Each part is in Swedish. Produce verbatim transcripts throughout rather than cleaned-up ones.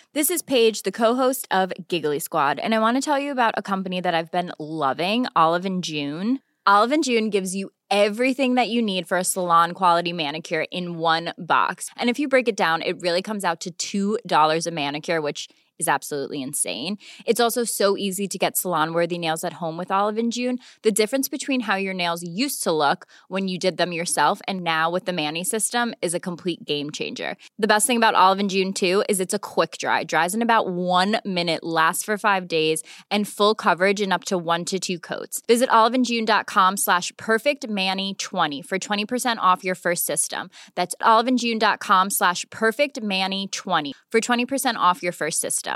This is Paige, the co-host of Giggly Squad, and I want to tell you about a company that I've been loving, Olive and June. Olive and June gives you everything that you need for a salon-quality manicure in one box. And if you break it down, it really comes out to two dollars a manicure, which is absolutely insane. It's also so easy to get salon-worthy nails at home with Olive and June. The difference between how your nails used to look when you did them yourself and now with the Mani system is a complete game changer. The best thing about Olive and June too is it's a quick dry. Dries in about one minute, lasts for five days, and full coverage in up to one to two coats. Visit oliveandjune.com slash perfectmani20 for twenty percent off your first system. That's oliveandjune.com slash perfectmani20 for twenty percent off your first system.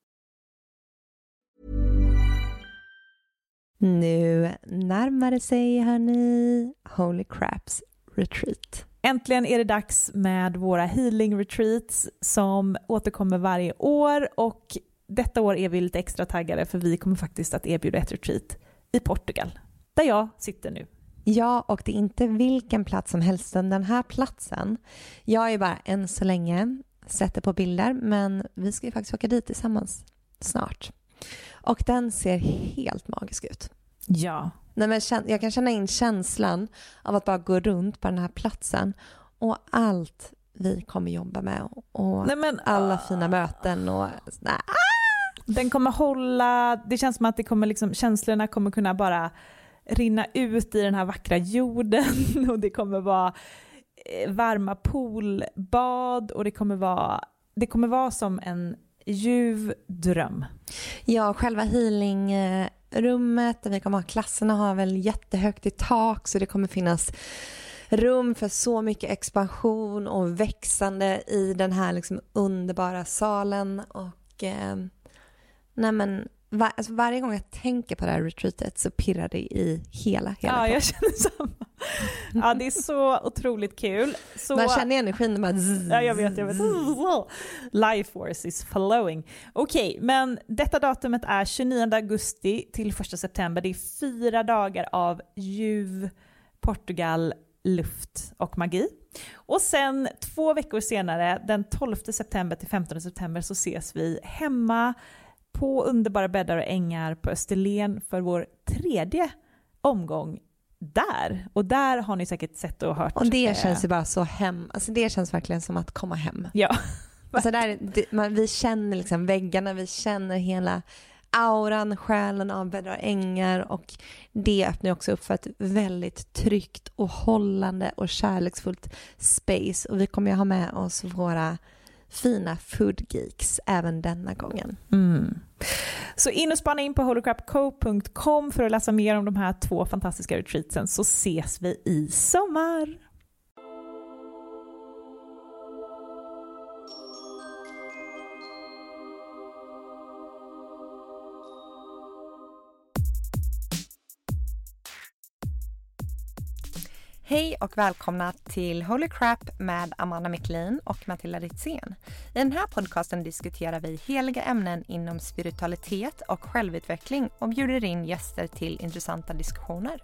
Nu närmar det sig, hörni, Holy Craps Retreat. Äntligen är det dags med våra healing retreats som återkommer varje år, och detta år är vi lite extra taggade för vi kommer faktiskt att erbjuda ett retreat i Portugal, där jag sitter nu. Ja, och det är inte vilken plats som helst. Den här platsen, jag är bara än så länge sätter på bilder, men vi ska ju faktiskt åka dit tillsammans snart. Och den ser helt magisk ut. Ja. Nej, men jag kan känna in känslan av att bara gå runt på den här platsen och allt vi kommer jobba med och nej, men, alla uh, fina möten och nej. Den kommer hålla, det känns som att det kommer liksom, känslorna kommer kunna bara rinna ut i den här vackra jorden, och det kommer vara varma poolbad, och det kommer vara det kommer vara som en ljuv dröm. Ja, själva healingrummet där vi kommer ha klasserna har väl jättehögt i tak, så det kommer finnas rum för så mycket expansion och växande i den här liksom underbara salen. Och eh, nej men var, alltså varje gång jag tänker på det här retreatet så pirrar det i hela hela Ja, jag känner samma. Ja, det är så otroligt kul. Så... Man känner energin bara zzz, ja, jag vet, jag vet. Life force is flowing. Okej, okay, men detta datumet är tjugonionde augusti till första september. Det är fyra dagar av ljuv, Portugal, luft och magi. Och sen två veckor senare, den tolfte september till femtonde september, så ses vi hemma på underbara bäddar och ängar på Österlen för vår tredje omgång där. Och där har ni säkert sett och hört. Och det känns ju bara så hem. Alltså det känns verkligen som att komma hem. Ja. Alltså där, det, man, vi känner liksom väggarna, vi känner hela auran, själen av bäddar och ängar, och det öppnar också upp för ett väldigt tryggt och hållande och kärleksfullt space. Och vi kommer ju ha med oss våra fina food geeks även denna gången. Mm. Så in och spana in på holy crap co punkt com för att läsa mer om de här två fantastiska retreatsen, så ses vi i sommar. Hej och välkomna till Holy Crap med Amanda Micklin och Matilda Ritzén. I den här podcasten diskuterar vi heliga ämnen inom spiritualitet och självutveckling och bjuder in gäster till intressanta diskussioner.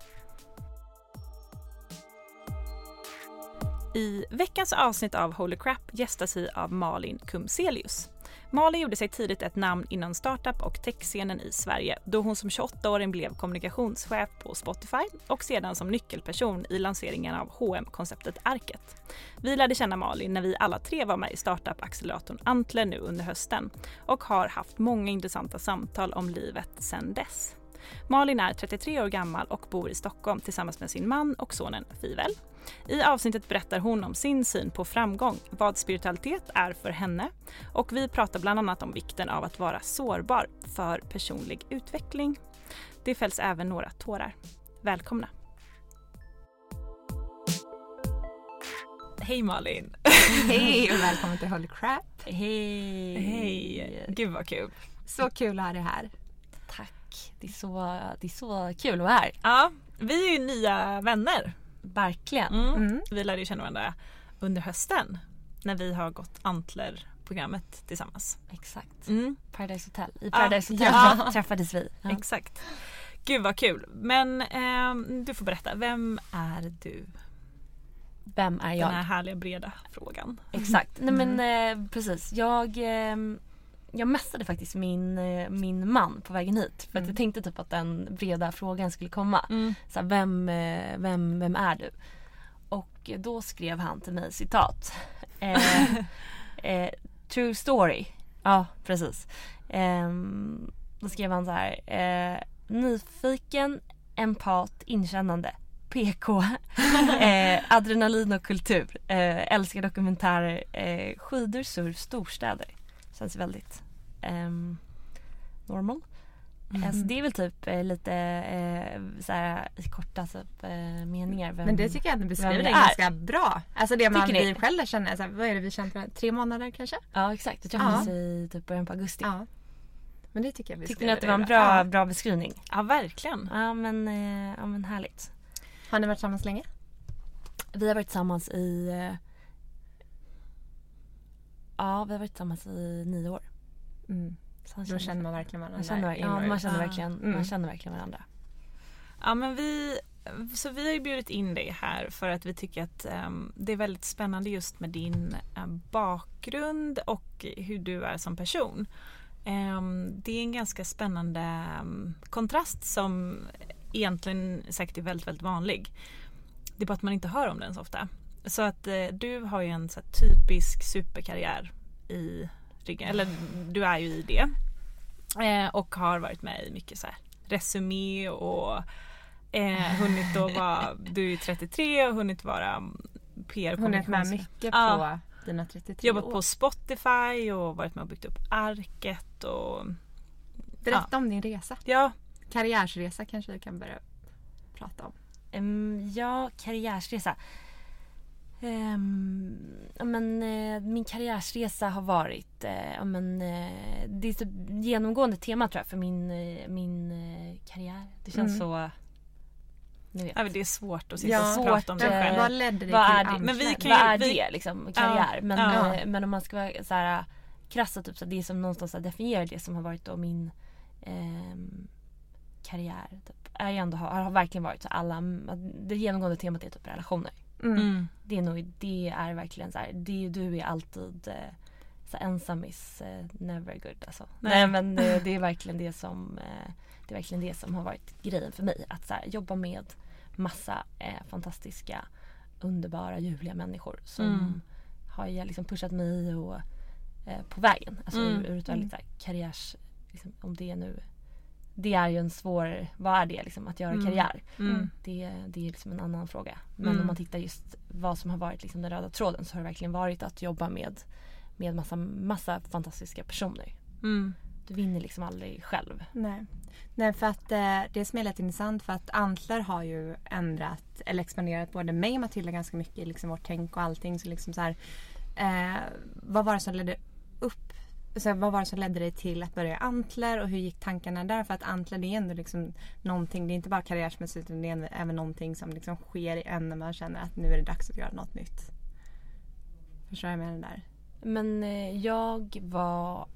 I veckans avsnitt av Holy Crap gästas vi av Malin Kumselius. Malin gjorde sig tidigt ett namn inom startup- och techscenen i Sverige då hon som tjugoåttaåring blev kommunikationschef på Spotify och sedan som nyckelperson i lanseringen av H och M-konceptet Arket. Vi lärde känna Malin när vi alla tre var med i startup-acceleratorn Antler nu under hösten och har haft många intressanta samtal om livet sedan dess. Malin är trettiotre år gammal och bor i Stockholm tillsammans med sin man och sonen Fivel. I avsnittet berättar hon om sin syn på framgång, vad spiritualitet är för henne, och vi pratar bland annat om vikten av att vara sårbar för personlig utveckling. Det fälls även några tårar. Välkomna! Hej Malin! Hej och välkommen till Holy Crap! Hej! Hej! Gud vad kul! Så kul att ha dig här. Tack! Det är så, det är så kul att vara här. Ja, vi är ju nya vänner. Verkligen. Mm. Mm. Vi lärde ju känna varandra under hösten när vi har gått Antler-programmet tillsammans. Exakt. Mm. Paradise Hotel. I Paradise ah, Hotel ja. träffades vi. Ja. Exakt. Gud vad kul. Men eh, du får berätta, vem är du? Vem är jag? Den här härliga breda frågan. Exakt. Nej men eh, precis. Jag eh, jag messade faktiskt min, eh, min man på vägen hit. För Mm. att jag tänkte typ att den breda frågan skulle komma. Mm. Så här, vem, eh, vem, vem är du? Och då skrev han till mig, citat. Eh, eh, true story. Ja, precis. Eh, då skrev han så här. Eh, nyfiken, empat, inkännande. P K, eh, adrenalin och kultur, eh, älskar dokumentärer, eh, skidor, surf, storstäder. Känns väldigt eh, normal. Mm. Alltså, det är väl typ eh, lite eh, såhär, i korta typ, eh, meningar. Vem, Men det tycker jag att du beskriver vem det det är. ganska bra. Alltså det man Tycker ni? vi själva känner, alltså, vad är det vi känt för? Tre månader kanske? Ja, exakt. Jag träffades i typ början på augusti. Ja. Men det tycker jag vi Tyckte beskriver ni att det var en bra. bra, Ja. bra beskrivning? Ja, verkligen. Ja, men, eh, ja, men härligt. Har ni varit tillsammans länge? Vi har varit tillsammans i... Eh, ja, vi har varit tillsammans i nio år. Mm. Så Då känner man verkligen varandra. man känner, ja, inåt. man känner Ja. verkligen, Mm. man känner verkligen varandra. Ja, men vi, så vi har ju bjudit in dig här för att vi tycker att um, det är väldigt spännande just med din uh, bakgrund och hur du är som person. Um, det är en ganska spännande um, kontrast som egentligen säkert är väldigt, väldigt vanlig. Det är bara att man inte hör om den så ofta. Så att uh, du har ju en så här, typisk superkarriär i ryggen, eller du är ju i det. Uh, och har varit med i mycket så här resumé och eh, hunnit att vara, du är trettiotre och hunnit vara P R Hunnit med kommunikations- mycket Ja. på dina trettiotre Jobbat år. på Spotify och varit med och byggt upp Arket och Berätta om din resa. ja, Karriärsresa kanske vi kan börja prata om. Um, ja, karriärsresa. Um, ja, men, eh, min karriärsresa har varit eh, ja, men, eh, det är så genomgående tema tror jag för min, eh, min eh, karriär. Det känns Mm. så... Ni vet. ja, det är svårt att sitta Ja, och prata om sig svårt, själv. eh, Vad ledde dig vad till är det? Amsler? Men vi kan Vad ju- är vi- det liksom? Karriär. Ja, Men, ja. eh, men om man ska vara så här krassa typ, så det som någonstans så här definierar det som har varit då min ehm, karriär typ, är ju ändå, har, har verkligen varit så alla, det genomgående temat är typ relationer. Mm. Mm. Det är nog, det är verkligen så här, det, du är alltid eh, så här, ensam is eh, never good alltså. Nej. Nej, men det, det är verkligen det som eh, det är verkligen det som har varit grejen för mig, att så här, jobba med massa eh, fantastiska, underbara, ljuvliga människor som Mm. har ju liksom pushat mig och, eh, på vägen. Alltså Mm. ur, ur ett väldigt så här, karriärs, liksom, om det nu, det är ju en svår, vad är det liksom, att göra Mm. karriär? Mm. Det, det är liksom en annan fråga. Men Mm. om man tittar just vad som har varit liksom den röda tråden, så har det verkligen varit att jobba med, med massa, massa fantastiska personer. Mm. Du vinner liksom aldrig själv. Nej. Nej, för att eh, det som är lite intressant, för att Antler har ju ändrat eller expanderat både mig och Matilda ganska mycket i liksom vårt tänk och allting. Så liksom så här, eh, vad var det som ledde upp, så här, vad var det som ledde dig till att börja Antler och hur gick tankarna där? För att Antler, det är ändå liksom någonting, det är inte bara karriärsmässigt utan det är även någonting som liksom sker i en när man känner att nu är det dags att göra något nytt. Förstår jag med den där? Men eh, jag var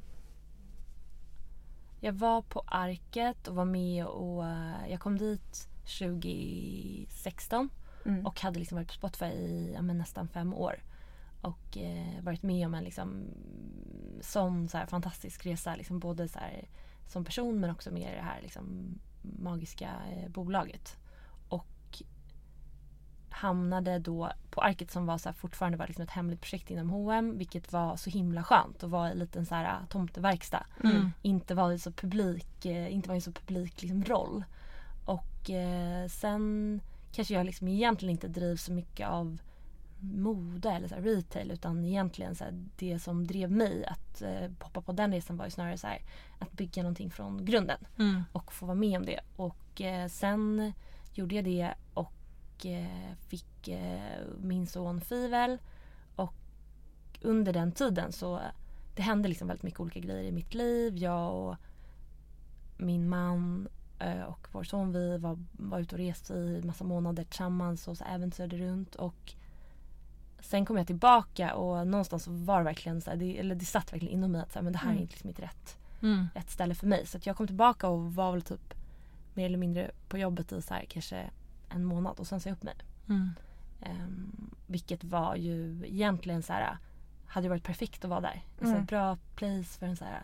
jag var på Arket och var med och eh, jag kom dit tjugohundrasexton Mm. och hade liksom varit på Spotify i ja, men nästan fem år och eh, varit med om en liksom sån så här fantastisk resa, liksom både så här, som person men också med det här liksom magiska eh, bolaget, och hamnade då på Arket som var så här, fortfarande var liksom ett hemligt projekt inom H och M, vilket var så himla skönt och var en liten så här tomteverkstad. Mm. Inte var i så publik, eh, inte var i så publik liksom roll. Och eh, sen kanske jag liksom egentligen inte drivs så mycket av mode eller så här retail, utan egentligen så här, det som drev mig att eh, poppa på den resan var ju snarare så här, att bygga någonting från grunden Mm. och få vara med om det. Och eh, sen gjorde jag det och eh, fick eh, min son Fivel, och under den tiden så det hände liksom väldigt mycket olika grejer i mitt liv. Jag och min man eh, och vår son, vi var, var ute och reste i massa månader tillsammans och så äventyrade runt, och sen kom jag tillbaka och någonstans så var det verkligen så här, det, eller det satt verkligen inom mig att så här, men det här är Mm. inte liksom inte rätt Mm. ett ställe för mig. Så att jag kom tillbaka och var väl typ mer eller mindre på jobbet i så här, kanske en månad, och sen sa jag upp mig. Mm. Um, vilket var ju egentligen så här, hade ju varit perfekt att vara där. En så här Mm. bra place för en så här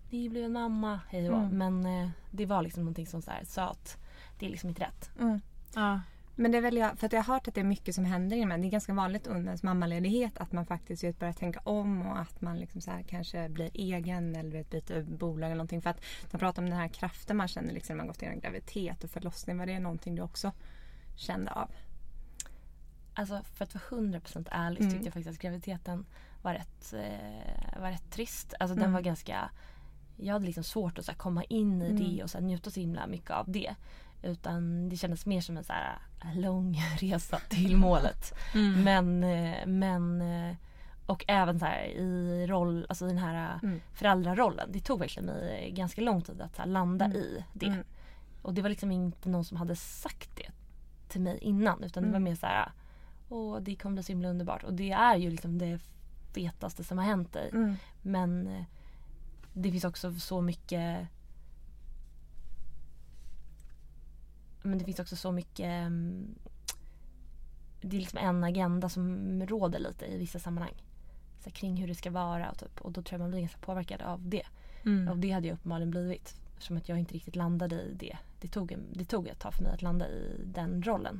ni blev en mamma, hej och Mm. Men eh, det var liksom någonting som så här, sa att det är liksom inte rätt. Mm. Ja. Men det är väl jag, för att jag har hört att det är mycket som händer inom en. Det är ganska vanligt under ens mammaledighet att man faktiskt vet, börjar tänka om och att man liksom så här kanske blir egen eller vet, byter bolag eller någonting. För att de pratar om den här kraften man känner liksom när man gått igenom graviditet och förlossning. Var det någonting du också kände av? Alltså för att vara hundra procent ärlig Mm. tyckte jag faktiskt att graviditeten var rätt, eh, var rätt trist. Alltså Mm. den var ganska, jag hade liksom svårt att så här, komma in i Mm. det och så här, njuta så himla mycket av det. Utan det kändes mer som en så här, lång resa till målet. Mm. Men, eh, men eh, och även så här i roll, alltså i den här Mm. föräldrarollen. Det tog verkligen mig ganska lång tid att så här, landa Mm. i det. Mm. Och det var liksom inte någon som hade sagt det till mig innan. Utan det var Mm. mer så här, åh det kommer bli så himla underbart. Och det är ju liksom det fetaste som har hänt dig. Mm. Men eh, det finns också så mycket Men det finns också så mycket mm, det är liksom en agenda som råder lite i vissa sammanhang. Så här, kring hur det ska vara och, typ, och då tror jag man blir ganska påverkad av det. Mm. Och det hade jag uppenbarligen blivit. Eftersom att jag inte riktigt landade i det. Det tog, en, det tog ett tag för mig att landa i den rollen.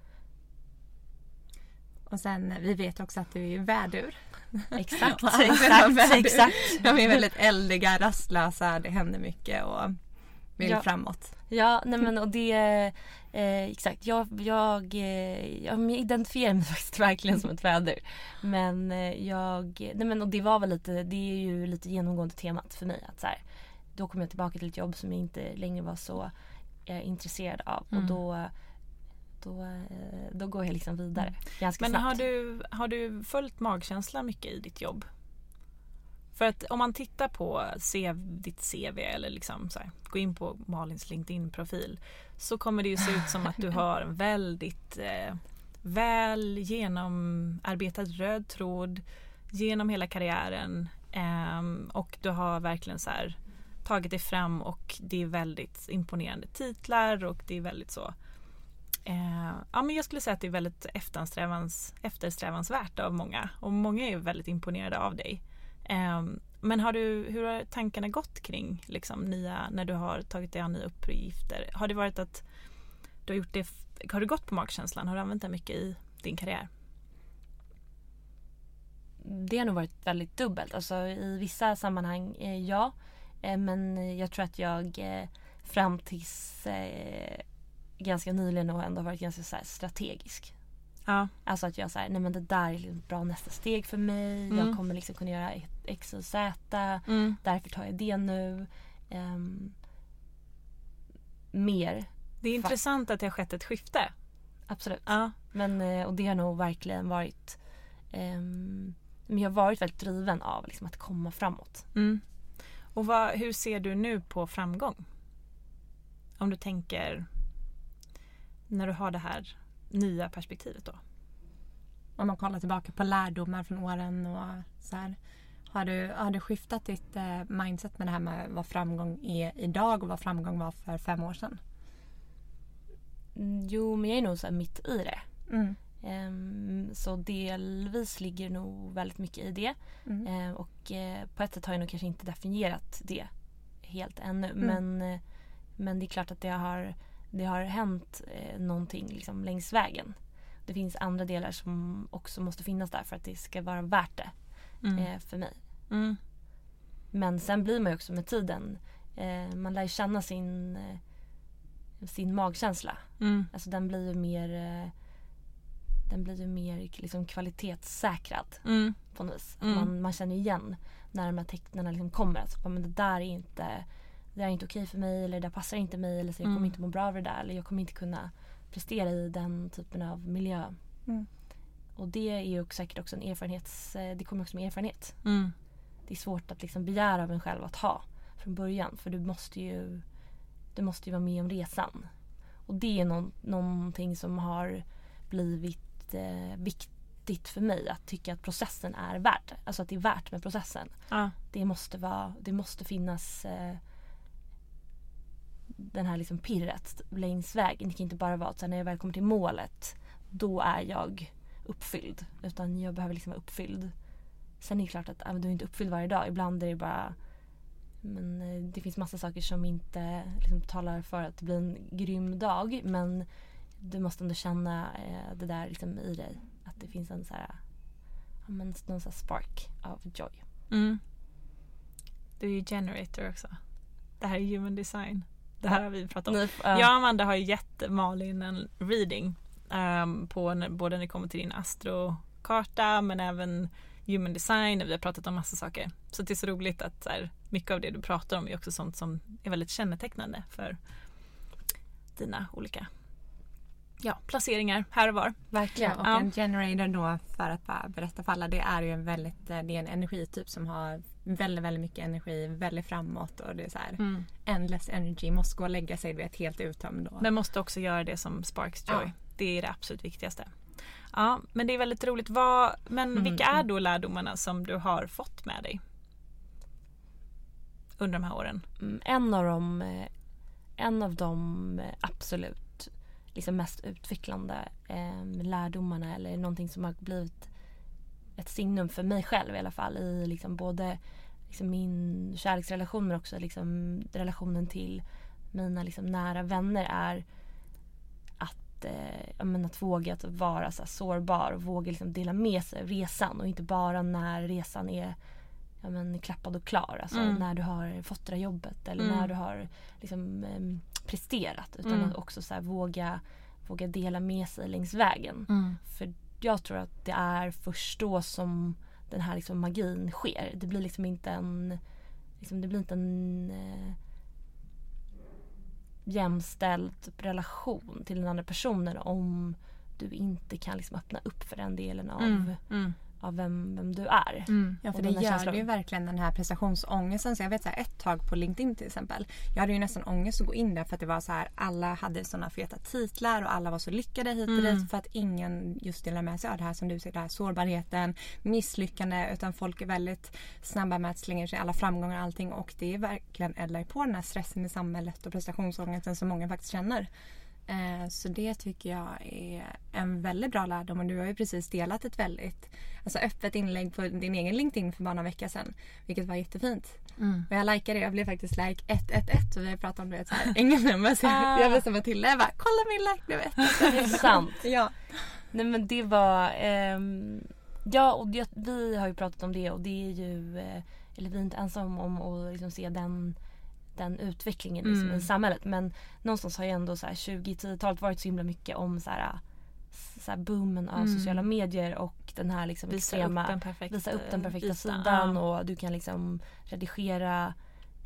Och sen, vi vet också att du är värdur. Exakt, Och alla exakt, värdur, exakt. De är väldigt eldiga, rastlösa, det händer mycket och vill Ja. framåt. Ja, nej men och det eh, exakt. Jag, jag, eh, jag identifierar mig faktiskt verkligen som ett väder. Men eh, jag, nej men och det var väl lite, det är ju lite genomgående temat för mig att så här, då kom jag tillbaka till ett jobb som jag inte längre var så eh, intresserad av Mm. och då då, eh, då går jag liksom vidare ganska Men snabbt. har du, har du följt magkänsla mycket i ditt jobb? För att om man tittar på C V, ditt C V eller liksom så här, gå in på Malins LinkedIn-profil så kommer det ju se ut som att du har en väldigt eh, väl genomarbetad röd tråd genom hela karriären eh, och du har verkligen så här tagit dig fram och det är väldigt imponerande titlar och det är väldigt så eh, ja men jag skulle säga att det är väldigt eftersträvans, eftersträvansvärt av många och många är väldigt imponerade av dig. Um, men har du, hur har tankarna gått kring liksom, nya, när du har tagit dig an nya uppgifter? Har det varit att du har gjort det, har du gått på magkänslan? Har du använt det mycket i din karriär? Det har nog varit väldigt dubbelt. Alltså, i vissa sammanhang eh, ja. Eh, men jag tror att jag eh, fram tills eh, ganska nyligen och ändå varit ganska så här, strategisk. Ja. Alltså att jag säger, nej men det där är liksom bra nästa steg för mig. Mm. Jag kommer liksom kunna göra X och Z. Mm. Därför tar jag det nu. Um, mer. Det är intressant att det har skett ett skifte. Absolut. Ja. Men, eh, och det har nog verkligen varit um, men jag har varit väldigt driven av liksom, att komma framåt. Mm. Och vad, hur ser du nu på framgång? Om du tänker när du har det här nya perspektivet då? Om man kollar tillbaka på lärdomar från åren och så här. Har du, har du skiftat ditt eh, mindset med det här med vad framgång är idag och vad framgång var för fem år sedan? Mm, jo, men jag är nog så här mitt i det. Mm. Um, så delvis ligger nog väldigt mycket i det. Mm. Uh, och uh, på ett sätt har jag nog kanske inte definierat det helt ännu. Mm. Men, uh, men det är klart att det har, det har hänt uh, någonting liksom, längs vägen. Det finns andra delar som också måste finnas där för att det ska vara värt det Mm. uh, för mig. Mm. Men sen blir man ju också med tiden, uh, man lär ju känna sin, uh, sin magkänsla. Mm. Alltså den blir ju mer uh, den blir ju mer liksom kvalitetssäkrad Mm. på något vis. Att Mm. man, man känner igen när de här tecknen liksom kommer. Alltså, men det där är inte det där är inte okej för mig eller det där passar inte mig eller så jag Mm. kommer inte må bra av det där eller jag kommer inte kunna prestera i den typen av miljö. Mm. Och det är ju också, säkert också en erfarenhets det kommer också med erfarenhet. Mm. Det är svårt att liksom begära av en själv att ha från början för du måste ju du måste ju vara med om resan. Och det är någon, någonting som har blivit eh, viktigt för mig att tycka att processen är värd. Alltså att det är värt med processen. Ja. Det måste vara, det måste finnas eh, den här liksom pirret längs vägen. Det kan inte bara vara att när jag väl kommer till målet då är jag uppfylld. Utan jag behöver liksom vara uppfylld. Sen är det klart att äh, du är inte uppfylld varje dag. Ibland är det bara men eh, det finns massa saker som inte liksom, talar för att det blir en grym dag. Men du måste ändå känna eh, det där liksom, i dig. Att det finns en så här, ja, men, någon så här spark av joy. Mm. Du är ju generator också. Det här är human design. Det här har vi pratat om. Ni, uh, Jag och Amanda har ju gett Malin en reading um, på när, både när det kommer till din astrokarta men även human design, och vi har pratat om massa saker. Så det är så roligt att så här, mycket av det du pratar om är också sånt som är väldigt kännetecknande för dina olika ja, placeringar här och var. Verkligen. Och Ja. en generator då, för att bara berätta för alla, det är ju en väldigt, det är en energityp som har väldigt, väldigt mycket energi, väldigt framåt, och det är så här Mm. endless energy, måste gå och lägga sig, du vet, helt uttömd då. Men måste också göra det som sparks joy. Ja. Det är det absolut viktigaste. Ja, men det är väldigt roligt. Vad, men Mm. vilka är då lärdomarna som du har fått med dig under de här åren? Mm, en av dem, eh, en av de eh, absolut liksom mest utvecklande eh, lärdomarna, eller någonting som har blivit ett signum för mig själv i alla fall, i liksom både liksom min kärleksrelation men också liksom relationen till mina liksom nära vänner, är att, eh, jag menar, att våga att vara så här sårbar och våga liksom dela med sig av resan, och inte bara när resan är, ja, men, klappad och klar, alltså Mm. när du har fått det där jobbet eller Mm. när du har liksom, eh, presterat, utan Mm. att också så här, våga, våga dela med sig längs vägen. För jag tror att det är först då som den här liksom magin sker. Det blir liksom inte en, liksom, det blir inte en eh, jämställd relation till den andra personen om du inte kan liksom öppna upp för den delen av, Mm. Mm. av vem, vem du är. Mm. Ja, för Och det den här gör känslan. ju verkligen den här prestationsångesten. Så jag vet så här, ett tag på LinkedIn till exempel, jag hade ju nästan ångest att gå in där, för att det var så här, alla hade såna feta titlar och alla var så lyckade hit och Mm. dit, för att ingen just delar med sig av det här som du säger, det här sårbarheten, misslyckande, utan folk är väldigt snabba med att slänga sig alla framgångar och allting, och det är verkligen eldar på den här stressen i samhället och prestationsångesten som många faktiskt känner. Eh, Så det tycker jag är en väldigt bra lärdom, och du har ju precis delat ett väldigt alltså öppet inlägg på din egen LinkedIn för bara några veckor sedan, vilket var jättefint. Mm. Och jag likade det, jag blev faktiskt like ett ett ett, och vi har pratat om det ett så här engelnummer, så Ah. jag, jag bestämde mig till det, jag bara, kolla min like blev ett ett ett. Det är sant. Ja. Nej, men det var ehm, ja, och det, vi har ju pratat om det, och det är ju eh, eller vi är inte ensamma om att liksom se den den utvecklingen liksom, Mm. i samhället, men någonstans har ju ändå så här tjugo-tiotalet varit så himla mycket om så här, så här boomen av Mm. sociala medier och den här liksom Visa extrema, upp den perfekta, visa upp den perfekta ytan. sidan, Ja. och du kan liksom redigera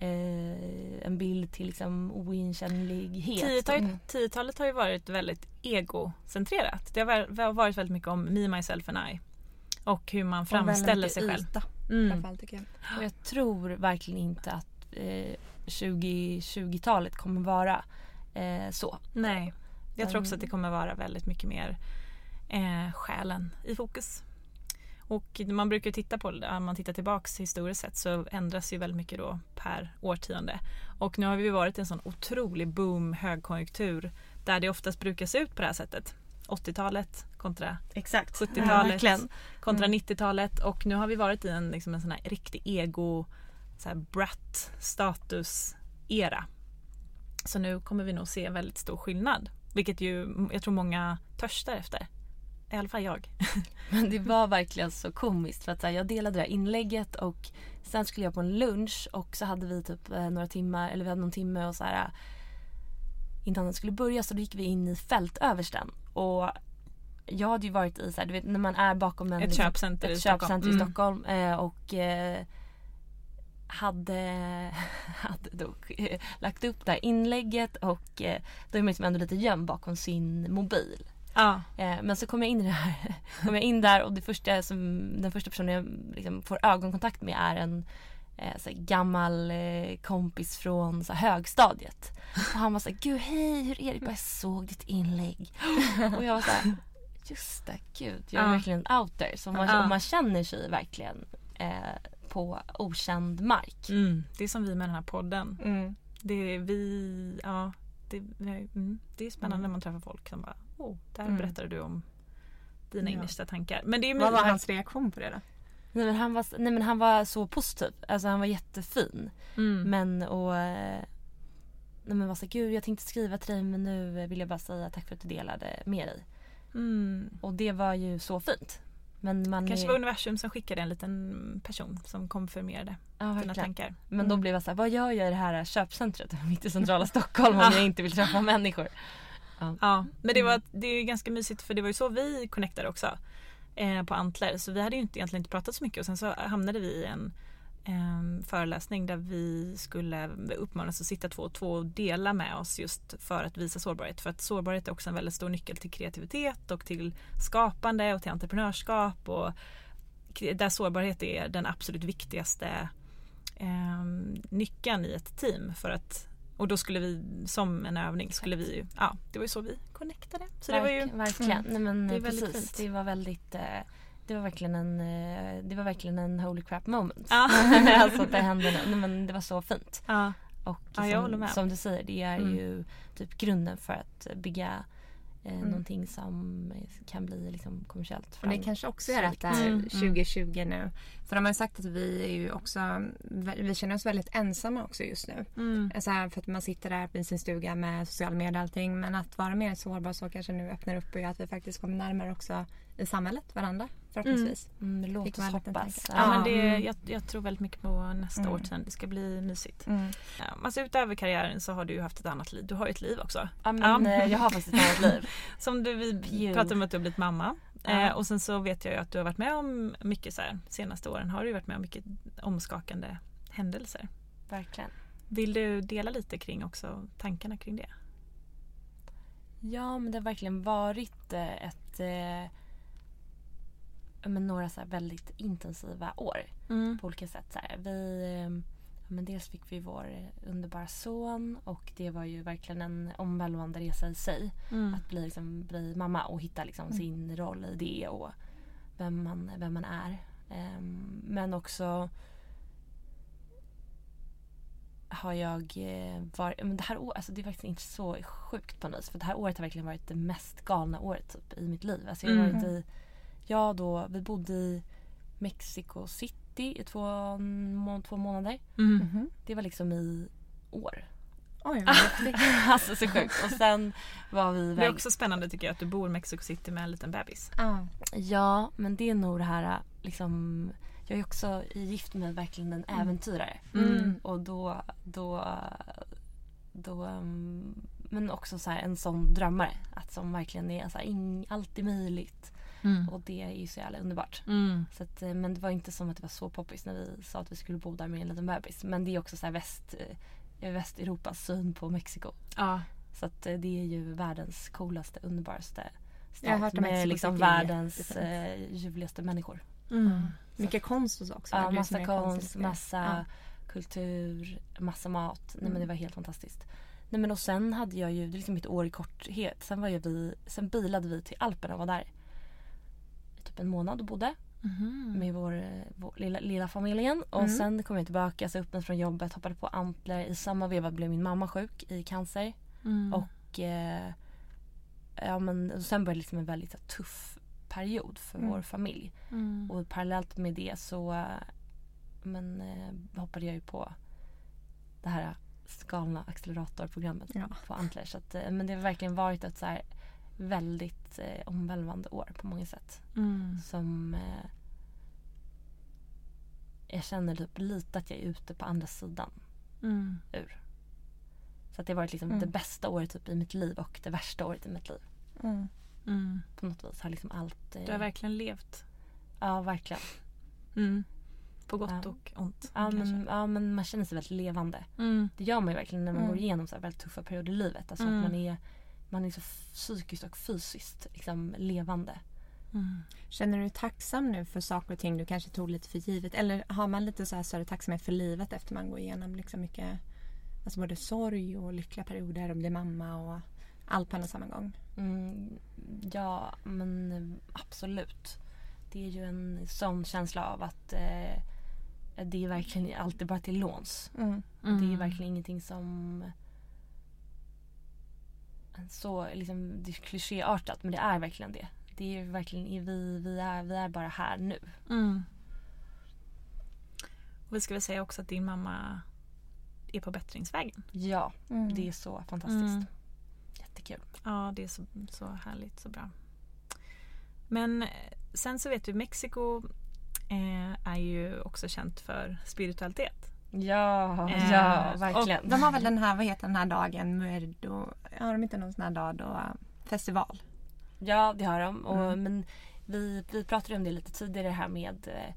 eh, en bild till liksom oigenkännlighet. tiotalet, tiotalet har ju varit väldigt egocentrerat. Det har var- det har varit väldigt mycket om me, myself and I. Och hur man framställer sig själv. Yta, Mm. framförallt, tycker jag. Och jag tror verkligen inte att eh, tjugo tjugotalet kommer vara eh, så. Nej, jag tror också Mm. att det kommer vara väldigt mycket mer eh, själen i fokus. Och man brukar ju titta på det, om man tittar tillbaks historiskt sett, så ändras ju väldigt mycket då per årtionde. Och nu har vi varit i en sån otrolig boom, högkonjunktur, där det oftast brukar se ut på det här sättet. åttiotalet kontra Exakt. sjuttiotalet verkligen. kontra Mm. nittiotalet, och nu har vi varit i en, liksom en sån här riktig ego, så här brat status era. Så nu kommer vi nog se en väldigt stor skillnad, vilket ju jag tror många törstar efter. I alla fall jag. Men det var verkligen så komiskt, för att så här, jag delade det här inlägget och sen skulle jag på en lunch, och så hade vi typ eh, några timmar, eller vi hade någon timme, och så här innan den skulle börja så gick vi in i fältöversten, och jag hade ju varit i så här, du vet när man är bakom en, Ett liksom, köpcenter i ett Stockholm. köpcenter i Mm. Stockholm eh, och eh, hade, hade då eh, lagt upp det här inlägget, och eh, då är man liksom ändå lite gömd bakom sin mobil. Ja. Eh, men så kom jag in i det här, kom jag in där, och det första som, den första personen jag liksom får ögonkontakt med är en eh, så här, gammal eh, kompis från så här, högstadiet. Och han var så här, gud hej, hur är det? Jag såg ditt inlägg. Och jag var så här, just det, gud, jag är Ja. verkligen out there. Så man, Ja. och man känner sig verkligen eh, på okänd mark. Mm. Det är som vi med den här podden. Mm. Det är vi, ja, det, mm, det är spännande när man träffar folk som bara, åh, där Mm. berättar du om dina Ja. innersta tankar. Men det är Vad var mycket- hans reaktion på det då? Nej men han var, nej, men han var så positiv. Alltså han var jättefin. Mm. Men och... Nej men var så, gud jag tänkte skriva till dig men nu vill jag bara säga tack för att du delade med dig. Mm. Och det var ju så fint. Men man Kanske är... var universum som skickade en liten person som konfirmerade ja, dina verkligen. tankar. Men Mm. då blev jag så här, vad gör jag i det här köpcentret mitt i centrala Stockholm om jag inte vill träffa människor? Ja, Ja, men det, var, det är ju ganska mysigt för det var ju så vi connectade också eh, på Antler. Så vi hade ju inte, egentligen inte pratat så mycket och sen så hamnade vi i en eh, föreläsning där vi skulle uppmanas att sitta två och två och dela med oss just för att visa sårbarhet. För att sårbarhet är också en väldigt stor nyckel till kreativitet och till skapande och till entreprenörskap och där sårbarhet är den absolut viktigaste eh, nyckeln i ett team för att och då skulle vi, som en övning, skulle vi ju, ja, det var ju så vi connectade. Så det var ju, verkligen. Mm, Nej, men det är väldigt precis. fint. Det var väldigt, eh, det var verkligen en, eh, det var verkligen en holy crap moment. Ja. Alltså att det hände nu. Nej, men det var så fint. Ja. Och Ja, jag håller som, med. som du säger, det är Mm. ju typ grunden för att bygga eh, Mm. någonting som kan bli liksom kommersiellt. Och det kanske också är att det är Mm. tjugo tjugo nu. För de har ju sagt att vi är ju också, vi känner oss väldigt ensamma också just nu. Mm. Så här, för att man sitter där i sin stuga med sociala medier och allting. Men att vara mer sårbar så kanske nu öppnar upp och gör att vi faktiskt kommer närmare också i samhället, varandra förhoppningsvis. Mm, det Fick låter man så en liten hoppas. tanke. Ja, Ja. men det, Mm. jag, jag tror väldigt mycket på nästa Mm. år sen. Det ska bli mysigt. Mm. Ja, alltså utöver karriären så har du ju haft ett annat liv. Du har ju ett liv också. Ja, men, Ja. eh, jag har faktiskt ett annat liv. Som du, vi Pew. pratade om att du har blivit mamma. Ja. Eh, och sen så vet jag ju att du har varit med om mycket så här, senaste åren har du ju varit med om mycket omskakande händelser. Verkligen. Vill du dela lite kring också tankarna kring det? Ja, men det har verkligen varit eh, ett eh, men några så här väldigt intensiva år Mm. på olika sätt. Så här. Vi, eh, ja, men dels fick vi vår underbara son och det var ju verkligen en omvälvande resa i sig. Mm. Att bli, liksom, bli mamma och hitta liksom, Mm. sin roll i det och vem man, vem man är. Ehm, men också har jag eh, varit, men det här året, alltså det är faktiskt inte så sjukt på något vis, för det här året har verkligen varit det mest galna året typ, i mitt liv. Alltså jag har Mm. varit i, ja då, vi bodde i Mexico City i två, må, två månader. Mm. Mhm. Det var liksom i år. Oj, vad häftigt. Alltså så sjukt. Och sen var vi Det är iväg. också spännande tycker jag att du bor i Mexico City med en liten bebis. Ja. Ja, men det är nog det här liksom, jag är också gift med verkligen en äventyrare. Mm. Och då, då, då um, men också så här en sån drömmare. Att som verkligen är så här, ing, allt är möjligt. Mm. Och det är ju så jävla underbart. Mm. Så att, eh, men det var inte som att det var så poppis när vi sa att vi skulle bo där med en liten bebis. Men det är också så här väst, eh, Västeuropas syn på Mexiko. Ja. Så att eh, det är ju världens coolaste, underbaraste Jag har hört stat om med Mexico liksom City, det är världens jättefint. eh, ljuvligaste människor. Mm. Mycket konst och så också. Ja, Det blir massa mer konst, konstinspirerat. massa Ja. kultur, massa mat. Nej Mm. men det var helt fantastiskt. Nej men och sen hade jag ju, det är liksom mitt år i korthet. Sen var ju vi, sen bilade vi till Alperna och var där i typ en månad och bodde Mm. med vår, eh, vår lilla, lilla familjen. Och Mm. sen kom jag tillbaka, så upp mig från jobbet, hoppade på Antler. I samma veva blev min mamma sjuk i cancer. Mm. Och eh, ja, men, och sen började liksom en väldigt så, tuff period för Mm. vår familj. Mm. Och parallellt med det så eh, men, eh, hoppade jag ju på det här skalna acceleratorprogrammet Ja. på Antler. Så att, eh, men det har verkligen varit ett så här väldigt eh, omvälvande år på många sätt. Mm. Som eh, jag känner typ lite att jag är ute på andra sidan Mm. ur. Så att det har varit liksom Mm. det bästa året typ i mitt liv och det värsta året i mitt liv. Mm. Mm. På något vis har liksom allt... Eh, Du har verkligen levt. ja, verkligen. Mm. På gott Ja. och ont. Ja kanske. men, ja, men man känner sig väldigt levande. Mm. Det gör man ju verkligen när man Mm. går igenom så här väldigt tuffa perioder i livet. Alltså Mm. att man är, man är så f- psykiskt och fysiskt liksom levande. Mm. Känner du dig tacksam nu för saker och ting du kanske tog lite för givet? Eller har man lite så här större tacksamhet för livet efter man går igenom liksom mycket, alltså både sorg och lyckliga perioder och blir mamma och allt på en och samma gång? Mm, ja, men eh, absolut. Det är ju en sån känsla av att eh, det är verkligen alltid bara till låns. Mm. Det är verkligen ingenting som så liksom, det är klichéartat, men det är verkligen det. Det är verkligen, vi, vi, är, vi är bara här nu. Mm. Och vi ska väl säga också att din mamma är på bättringsvägen. Ja, Mm. det är så fantastiskt. Mm. Jättekul. Ja, det är så, så härligt, så bra. Men sen så vet du, Mexiko eh, är ju också känt för spiritualitet. Ja, Eh, ja, verkligen. De har väl den här, vad heter den här dagen? Muerdo, har de inte någon sån här dag då? Festival. Ja, det har de. Och, Mm. Men vi, vi pratade om det lite tidigare här med eh,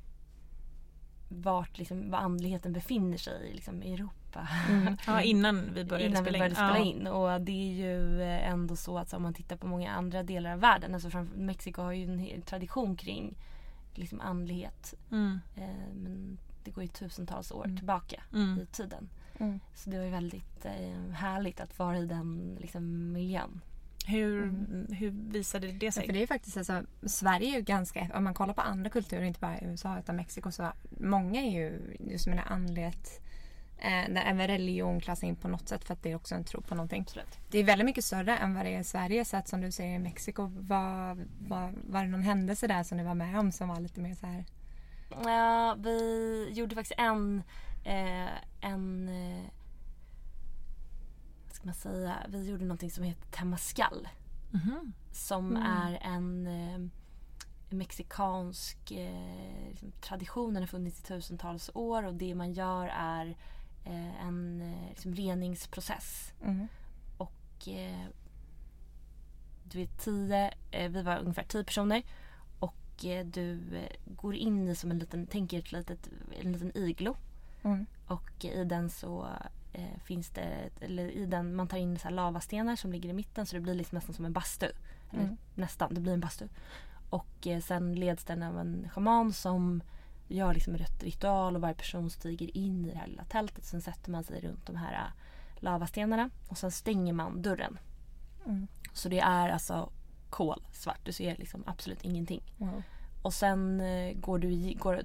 vart liksom, var andligheten befinner sig liksom, i Europa. Mm. Ja, innan vi började Innan vi spela började in. spela Ja. in. Och det är ju eh, ändå så att så, om man tittar på många andra delar av världen. Alltså framför, Mexiko har ju en hel tradition kring liksom, andlighet. Mm. Eh, men det går ju tusentals år Mm. tillbaka Mm. i tiden. Mm. Så det var ju väldigt eh, härligt att vara i den liksom, miljön. Hur, Mm. hur visade det Ja, sig? för det är faktiskt alltså, Sverige är ju ganska, om man kollar på andra kulturer, inte bara i U S A utan Mexiko, så många är ju just med det andlighet, eh, där även religion klassar in på något sätt för att det är också en tro på någonting. Absolut. Det är väldigt mycket större än vad det är i Sverige, så att som du säger i Mexiko, var, var, var det någon händelse där som du var med om som var lite mer så här? Ja, vi gjorde faktiskt en eh, en eh, vad ska man säga, vi gjorde någonting som heter Temazcal, Mhm. som Mm. är en eh, mexikansk eh, liksom, tradition. Den har funnits i tusentals år och det man gör är eh, en eh, liksom, reningsprocess. Mm. Och eh, du är tio, eh, vi var ungefär tio personer och eh, du eh, går in i som en liten, tänker ett litet, en liten iglo Mm. och i den så eh, finns det, ett- eller i den man tar in så här lavastenar som ligger i mitten så det blir liksom nästan som en bastu. Eller Mm. nästan, det blir en bastu. Och eh, sen leds den av en shaman som gör liksom en rätt ritual och varje person stiger in i det här lilla tältet. Sen sätter man sig runt de här eh, lavastenarna och sen stänger man dörren. Mm. Så det är alltså kolsvart. Du ser liksom absolut ingenting. Wow. Och sen eh, går du i- går,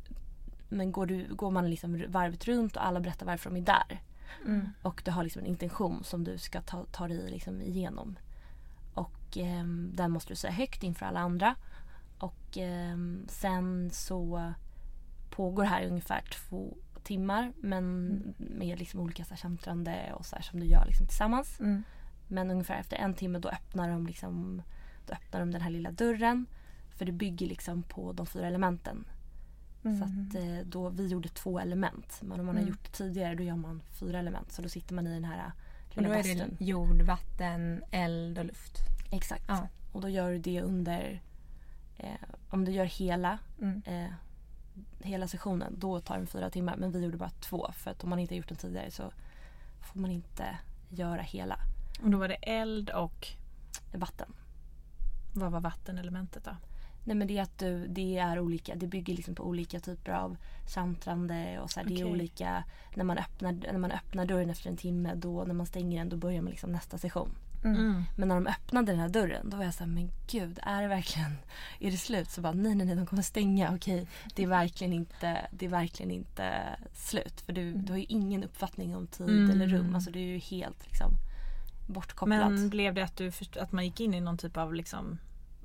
men går, du, går man liksom varvet runt och alla berättar varför de är där. Mm. Och du har liksom en intention som du ska ta, ta dig liksom igenom. Och eh, den måste du säga högt inför alla andra. Och eh, sen så pågår det här ungefär två timmar. Men Mm. med liksom olika så här, samtrande och så här, som du gör liksom tillsammans. Mm. Men ungefär efter en timme då öppnar de liksom, då öppnar de den här lilla dörren. För det bygger liksom på de fyra elementen. Mm. Så att eh, då vi gjorde två element. Men om man har Mm. gjort det tidigare då gör man fyra element. Så då sitter man i den här Och lilla då är bastun. det jord, vatten, eld och luft. Exakt. Ja. Och då gör du det under, eh, om du gör hela, Mm. eh, hela sessionen, då tar den fyra timmar. Men vi gjorde bara två. För att om man inte har gjort den tidigare så får man inte göra hela. Och då var det eld och Vatten. vad var vattenelementet då? Nej men det är att du, det är olika, det bygger liksom på olika typer av chantrande och så här, det är Okej. olika, när man öppnar, när man öppnar dörren efter en timme, då när man stänger den då börjar man liksom nästa session. Mm. Mm. Men när de öppnade den här dörren då var jag så här, men gud, är det verkligen, är det slut? Så bara, nej nej nej, de kommer stänga, okej, det är verkligen inte, det är verkligen inte slut. För du, du har ju ingen uppfattning om tid Mm. eller rum, alltså du är ju helt liksom bortkopplad. Men blev det att, du först- att man gick in i någon typ av liksom,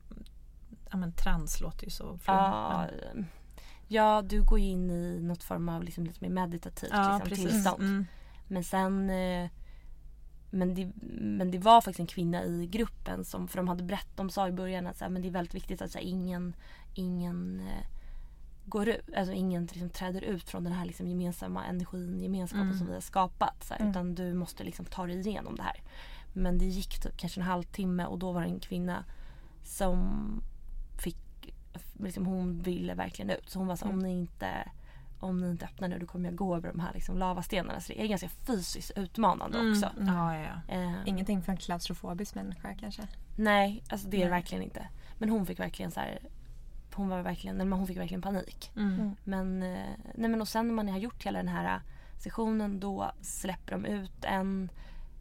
ja men trans låter ju så flummigt, Ja, men- ja, du går ju in i något form av liksom lite mer meditativt ja liksom, precis. tillstånd. Mm. Men sen eh, men, det, men det var faktiskt en kvinna i gruppen som, för de hade berättat, de sa i början att så här, men det är väldigt viktigt att så här, ingen, ingen eh, går ut, alltså ingen liksom, träder ut från den här liksom, gemensamma energin, gemenskapen Mm. som vi har skapat. Så här, Mm. Utan du måste liksom, ta dig igenom det här. Men det gick typ kanske en halvtimme och då var det en kvinna som fick, liksom, hon ville verkligen ut. Så hon var så Mm. om ni inte om ni inte öppnar nu då kommer jag gå över de här liksom, lavastenarna. Så det är ganska fysiskt utmanande Mm. också. Ja, ja, ja. Eh, Ingenting för en klaustrofobisk människa kanske. Nej, alltså det är det Nej. verkligen inte. Men hon fick verkligen så här, hon var verkligen, nej, men hon fick verkligen panik. Mm. Mm. Men, eh, nej, men och sen när man har gjort hela den här sessionen då släpper de ut en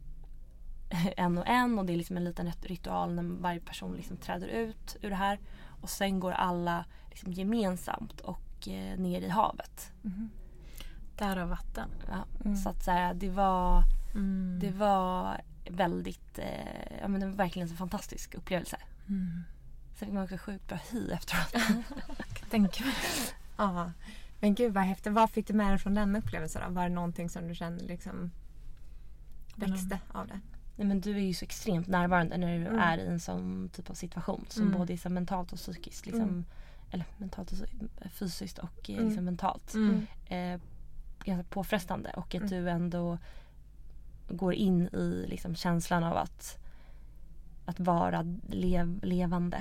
en och en och det är liksom en liten ritual när varje person liksom träder ut ur det här och sen går alla liksom gemensamt och eh, ner i havet. Mm. Därav vatten. Ja. Mm. Så att så här, det var Mm. det var väldigt eh, ja men det var verkligen en fantastisk upplevelse. Mm. Sen fick man också sjukt bra hy efteråt. Tänk mig. Ja, Men gud vad häftigt. Vad fick du med dig från den upplevelsen då? Var det någonting som du kände liksom växte mm. av det? Nej, men du är ju så extremt närvarande när du mm. är i en sån typ av situation som mm. både är så mentalt och psykiskt liksom, mm. eller mentalt och fysiskt och mm. liksom mentalt mm. eh, ganska påfrestande och att mm. du ändå går in i liksom känslan av att att vara lev, levande.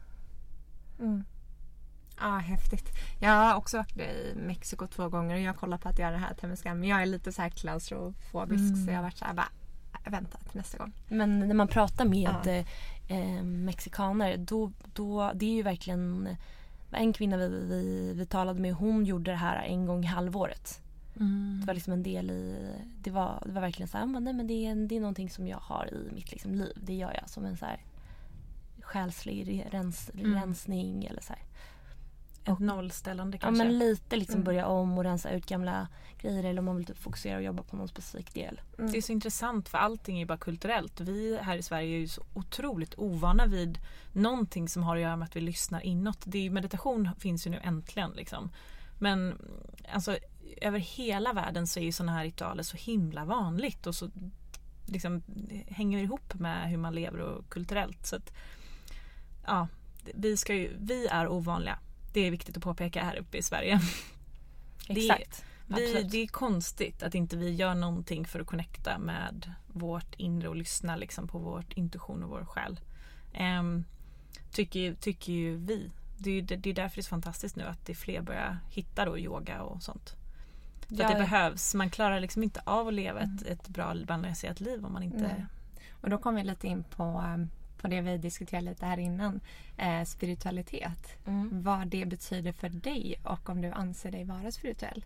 Mm. Ja, ah, häftigt. Jag har också varit i Mexiko två gånger och jag kollar på att göra det här Temescal, men jag är lite så här klaustrofobisk mm. så jag har varit så här bara vänta till nästa gång. Men när man pratar med ja. eh, mexikaner då, då det är ju verkligen en kvinna vi, vi, vi talade med, hon gjorde det här en gång i halvåret. Mm. Det var liksom en del i det var, det var verkligen så här, nej men det är, det är någonting som jag har i mitt liksom liv. Det gör jag som en så här själslig rens, mm. rensning eller så här. Ett nollställande kanske. Ja, men lite liksom mm. börja om och rensa ut gamla grejer eller om man vill typ fokusera och jobba på någon specifik del. Mm. Det är så intressant för allting är ju bara kulturellt. Vi här i Sverige är ju så otroligt ovana vid någonting som har att göra med att vi lyssnar inåt. Det är ju, meditation finns ju nu äntligen liksom. Men alltså över hela världen så är ju sådana här ritualer så himla vanligt och så liksom hänger ihop med hur man lever och kulturellt. Så att, ja, vi, ska ju, vi är ovanliga. Det är viktigt att påpeka här uppe i Sverige. Exakt. Det, vi, det är konstigt att inte vi gör någonting för att connecta med vårt inre och lyssna liksom på vårt intuition och vår själ. Um, tycker, tycker ju vi. Det är, det är därför det är så fantastiskt nu att det är fler börjar hitta då yoga och sånt. För ja, att det ja. behövs. Man klarar liksom inte av att leva ett, mm. ett bra balanserat liv om man inte... Nej. Och då kommer vi lite in på... Um... på det vi diskuterade lite här innan, eh, spiritualitet. Mm. Vad det betyder för dig och om du anser dig vara spirituell.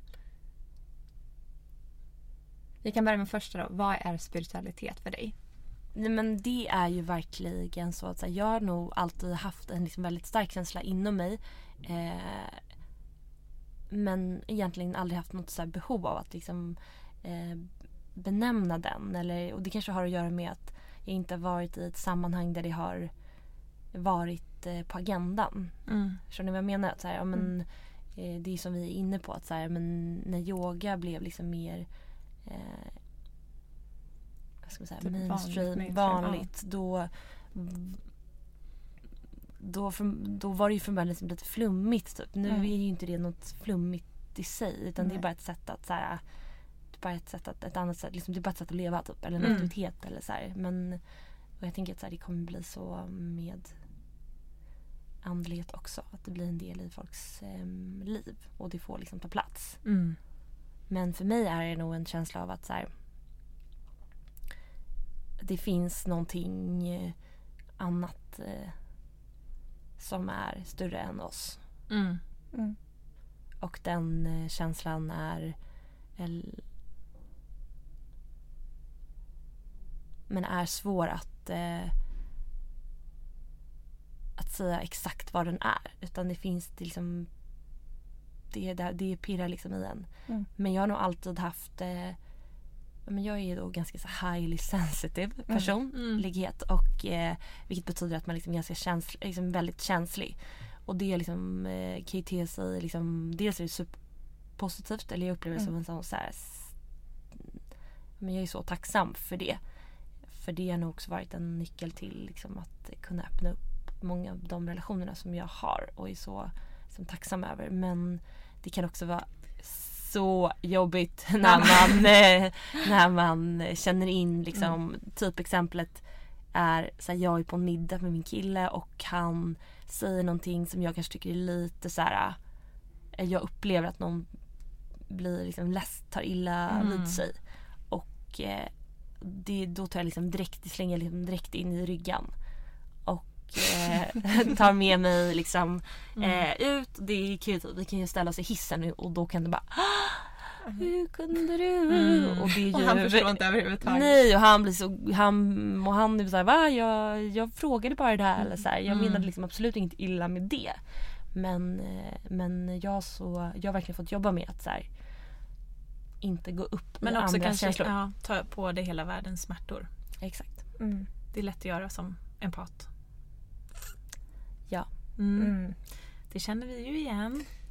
Vi kan börja med första då. Vad är spiritualitet för dig? Nej, men det är ju verkligen så att så här, jag har nog alltid haft en liksom väldigt stark känsla inom mig. Eh, men egentligen aldrig haft något så här behov av att liksom eh, benämna den. Eller, och det kanske har att göra med att jag inte har varit i ett sammanhang där det har varit eh, på agendan. Mm. Förstår ni vad jag menar? Att, så här, ja, men, mm. eh, det är som vi är inne på. Att, så här, men, när yoga blev liksom mer eh, vad ska man säga, typ mainstream, vanligt, vanligt, ja. då, då, för, då var det ju för mig liksom lite flummigt. Typ. Nu mm. är ju inte det något flummigt i sig. Utan mm. det är bara ett sätt att... Så här, bara ett sätt att, ett annat sätt, liksom, det är bara ett sätt att leva typ, eller en mm. aktivitet eller så här. Men och jag tänker att så här, det kommer bli så med andlighet också, att det blir en del i folks eh, liv och det får liksom ta plats. Mm. Men för mig är det nog en känsla av att så här, det finns någonting eh, annat eh, som är större än oss. Mm. Mm. Och den eh, känslan är el- men är svår att eh, att säga exakt vad den är, utan det finns det liksom det där det pirrar liksom i en. Mm. Men jag har nog alltid haft eh, men jag är då ganska så highly sensitive personlighet mm. och eh, vilket betyder att man liksom är ganska känslig, liksom väldigt känslig, och det liksom eh, kan ju te sig liksom, dels är det superpositivt, eller jag upplever det mm. som en sån så här, men jag är så tacksam för det. För det har nog också varit en nyckel till liksom, att kunna öppna upp många av de relationerna som jag har och är så liksom, tacksam över. Men det kan också vara så jobbigt när man, eh, när man känner in liksom, mm. typ exemplet är så här, jag är på en middag med min kille och han säger någonting som jag kanske tycker är lite så här, jag upplever att någon blir liksom less, tar illa mm. vid sig, och eh, det, då tar jag liksom direkt, det slänger liksom direkt in i ryggan och eh, tar med mig liksom eh, ut. Det är kul, vi kan ju ställa oss i hissen nu och då kan det bara hur kunde du? Mm. Och, det är ju, och han förstår inte överhuvudtaget. Nej, och han blir så han, och han är så här, va? Jag, jag frågade bara det här mm. eller så här. Jag mm. menade liksom absolut inget illa med det. Men, men jag så jag har verkligen fått jobba med att så här, inte gå upp men i också andra kanske känslor. Ja, ta på det hela världens smärtor. Exakt. Mm. Det är lätt att göra som empat. Ja. Mm. Mm. Det känner vi ju igen.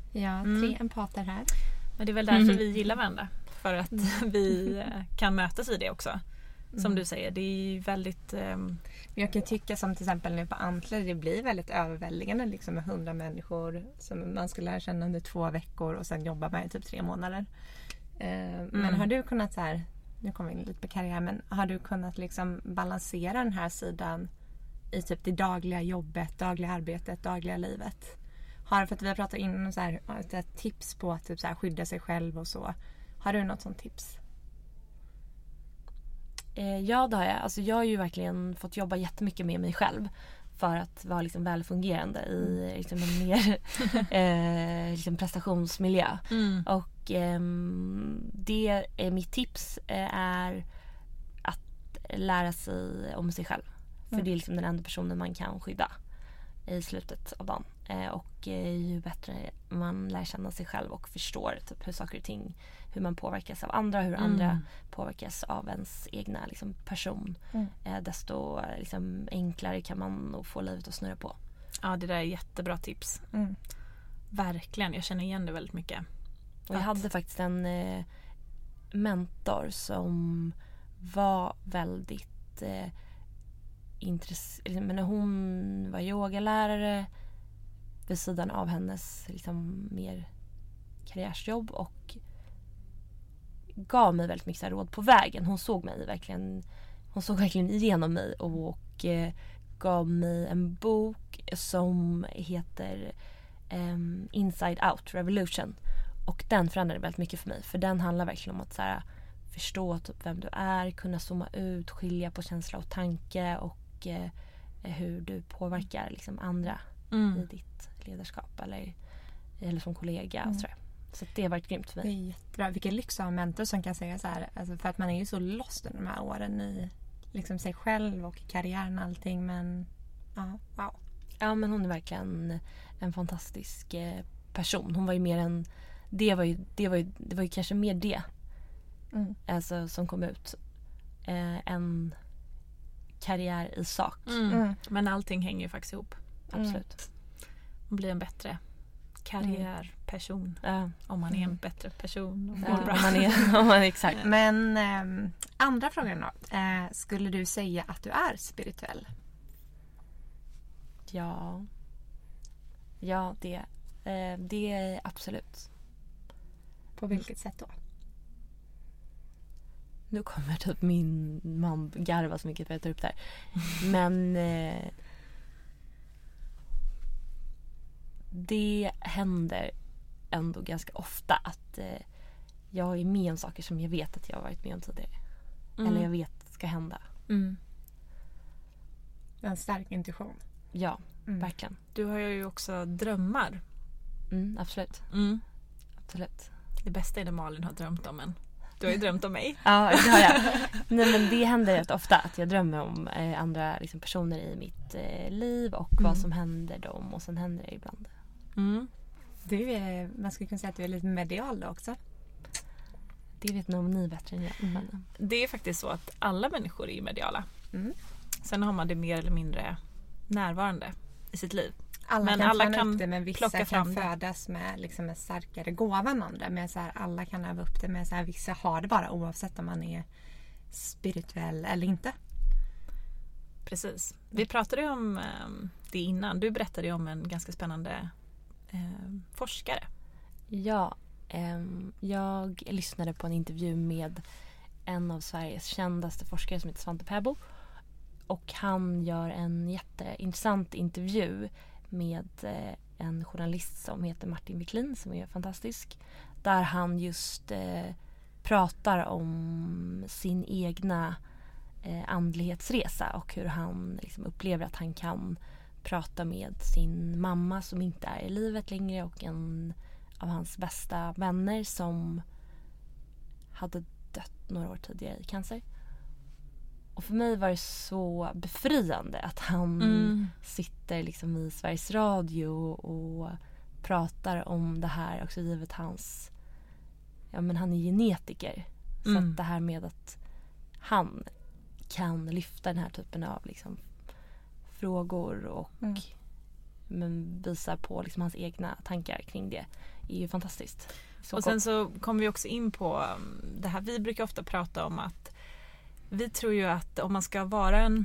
Ja, tre Mm. empater här. Men det är väl därför vi gillar varandra. För att vi eh, kan mötas i det också. Som Mm. du säger, det är ju väldigt... ehm, Jag kan tycka som till exempel nu på Antler, det blir väldigt överväldigande liksom med hundra människor som man ska lära känna under två veckor och sen jobba med i typ tre månader. Eh, Men har du kunnat så här, nu kommer vi in lite på karriär, men har du kunnat liksom balansera den här sidan i typ det dagliga jobbet, dagliga arbetet, dagliga livet? Har, för att vi har pratat in så här, ett tips på att typ så här skydda sig själv och så. Har du något sånt tips? Eh, ja, det har jag. Alltså, jag har ju verkligen fått jobba jättemycket med mig själv för att vara liksom välfungerande i liksom en mer eh, liksom prestationsmiljö. mm. Och ehm, det är mitt tips eh, är att lära sig om sig själv. För Mm. det är liksom den enda personen man kan skydda i slutet av dagen. Eh, och eh, ju bättre man lär känna sig själv och förstår typ, hur saker och ting, hur man påverkas av andra, hur Mm. andra påverkas av ens egna liksom, person. Mm. Eh, desto liksom, enklare kan man nog få livet att snurra på. Ja, det där är jättebra tips. Mm. Verkligen, jag känner igen det väldigt mycket. Och jag Att- hade faktiskt en eh, mentor som var väldigt eh, intresserad. Men när hon var yogalärare vid sidan av hennes liksom, mer karriärsjobb och gav mig väldigt mycket så här, råd på vägen. Hon såg mig verkligen, hon såg verkligen igenom mig och, och eh, gav mig en bok som heter um, Inside Out Revolution. Och den förändrade väldigt mycket för mig. För den handlar verkligen om att så här, förstå typ vem du är, kunna zooma ut, skilja på känsla och tanke och eh, hur du påverkar liksom, andra Mm. i ditt ledarskap eller, eller som kollega. Mm. Och sådär. Så det har varit grymt för Det mig. är jättebra. Vilken lyx att ha en mentor som kan säga så här. Alltså för att man är ju så lost under de här åren i liksom sig själv och karriären och allting. Men ja, wow. Ja, men hon är verkligen en fantastisk eh, person. Hon var ju mer en... Det var ju, det var ju, det var ju kanske mer det Mm. alltså, som kom ut eh, än karriär i sak. Mm. Mm. Men allting hänger ju faktiskt ihop. Absolut. Man blir en bättre karriärperson. Ja, Om man är en bättre person. Och ja, mår bra. om man är, om man är exakt. Men ehm, andra frågan då. Eh, skulle du säga att du är spirituell? Ja. Ja, det, eh, det är absolut. På vilket sätt då? Nu kommer typ min man garva så mycket för att jag tar upp det här. Men eh, det händer ändå ganska ofta att eh, jag är med om saker som jag vet att jag har varit med om tidigare. Mm. Eller jag vet ska hända. Mm. En stark intuition. Ja, Mm. verkligen. Du har ju också drömmar. Mm, absolut. Mm. absolut. Det bästa är det Malin har drömt om en. Du har ju drömt om mig. Ja, det har jag. Nej, men det händer rätt ofta att jag drömmer om eh, andra liksom, personer i mitt eh, liv och Mm. vad som händer dem. Och sen händer det ibland. Mm. Du är, man skulle kunna säga att du är lite medial då också. Det vet nog ni bättre än jag. Men, Det är faktiskt så att alla människor är mediala. Mm. Sen har man det mer eller mindre närvarande i sitt liv. Alla Men kan alla träna kan upp det, men vissa plocka kan fram det. födas med liksom en starkare gåva än andra. Men så här, alla kan öva upp det, men så här, vissa har det bara oavsett om man är spirituell eller inte. Precis. Vi pratade ju om eh, det innan. Du berättade ju om en ganska spännande eh, forskare. ja, ehm, jag lyssnade på en intervju med en av Sveriges kändaste forskare som heter Svante Pääbo. Och han gör en jätteintressant intervju med eh, en journalist som heter Martin Wiklin som är fantastisk. Där han just eh, pratar om sin egna eh, andlighetsresa och hur han liksom, upplever att han kan prata med sin mamma som inte är i livet längre och en av hans bästa vänner som hade dött några år tidigare i cancer. Och för mig var det så befriande att han Mm. sitter liksom i Sveriges Radio och pratar om det här också givet hans, ja men han är genetiker. Så Mm. att det här med att han kan lyfta den här typen av liksom frågor och Mm. men visar på liksom hans egna tankar kring det är ju fantastiskt. Så och sen så kommer vi också in på det här, vi brukar ofta prata om att vi tror ju att om man ska vara en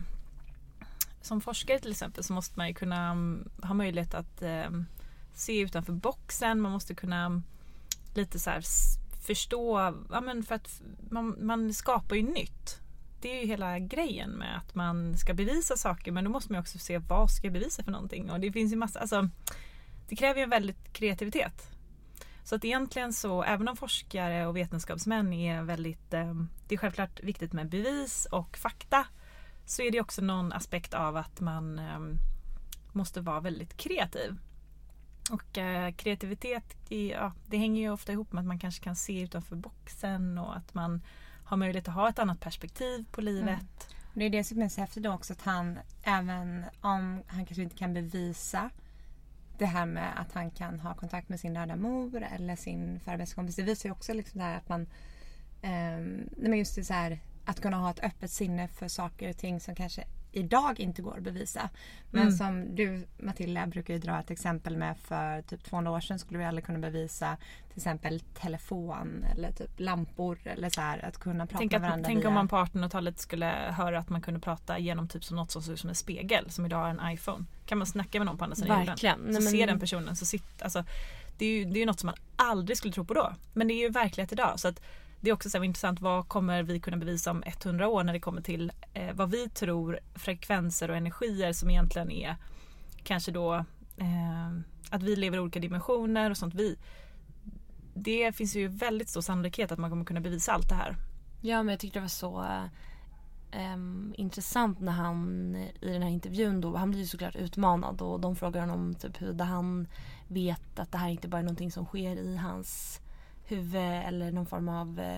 som forskare till exempel så måste man ju kunna ha möjlighet att eh, se utanför boxen, man måste kunna lite så här förstå, ja men för att man, man skapar ju nytt. Det är ju hela grejen med att man ska bevisa saker, men då måste man också se vad ska jag bevisa för någonting, och det finns ju massa, alltså det kräver ju en väldigt kreativitet. Så att egentligen så, även om forskare och vetenskapsmän är väldigt, eh, det är självklart viktigt med bevis och fakta, så är det också någon aspekt av att man eh, måste vara väldigt kreativ. Och eh, kreativitet, ja, det hänger ju ofta ihop med att man kanske kan se utanför boxen och att man har möjlighet att ha ett annat perspektiv på livet. Mm. Det är det som är så häftigt då också, att han, även om han kanske inte kan bevisa det här med att han kan ha kontakt med sin döda mor eller sin före bästa kompis, det visar ju också liksom det här att man eh, men just det så här, att kunna ha ett öppet sinne för saker och ting som kanske idag inte går att bevisa. Men mm. som du, Matilda, brukar ju dra ett exempel med, för typ tvåhundra år sedan skulle vi aldrig kunna bevisa till exempel telefon eller typ lampor eller så här, att kunna prata tänk med att, varandra. Tänk via... om man på artonhundratalet skulle höra att man kunde prata genom typ som något som ser ut som en spegel, som idag är en iPhone. Kan man snacka med någon på andra sidan Verkligen. jorden, så Nej, men... ser den personen, så sitter, alltså, det är ju det är ju något som man aldrig skulle tro på då. Men det är ju verklighet idag, så att det är också så här intressant, vad kommer vi kunna bevisa om hundra år när det kommer till eh, vad vi tror frekvenser och energier som egentligen är kanske då eh, att vi lever i olika dimensioner och sånt. Vi, det finns ju väldigt stor sannolikhet att man kommer kunna bevisa allt det här. Ja, men jag tyckte det var så eh, intressant när han i den här intervjun då, han blir ju såklart utmanad och de frågar honom typ hur han vet att det här inte bara är någonting som sker i hans huvud eller någon form av eh,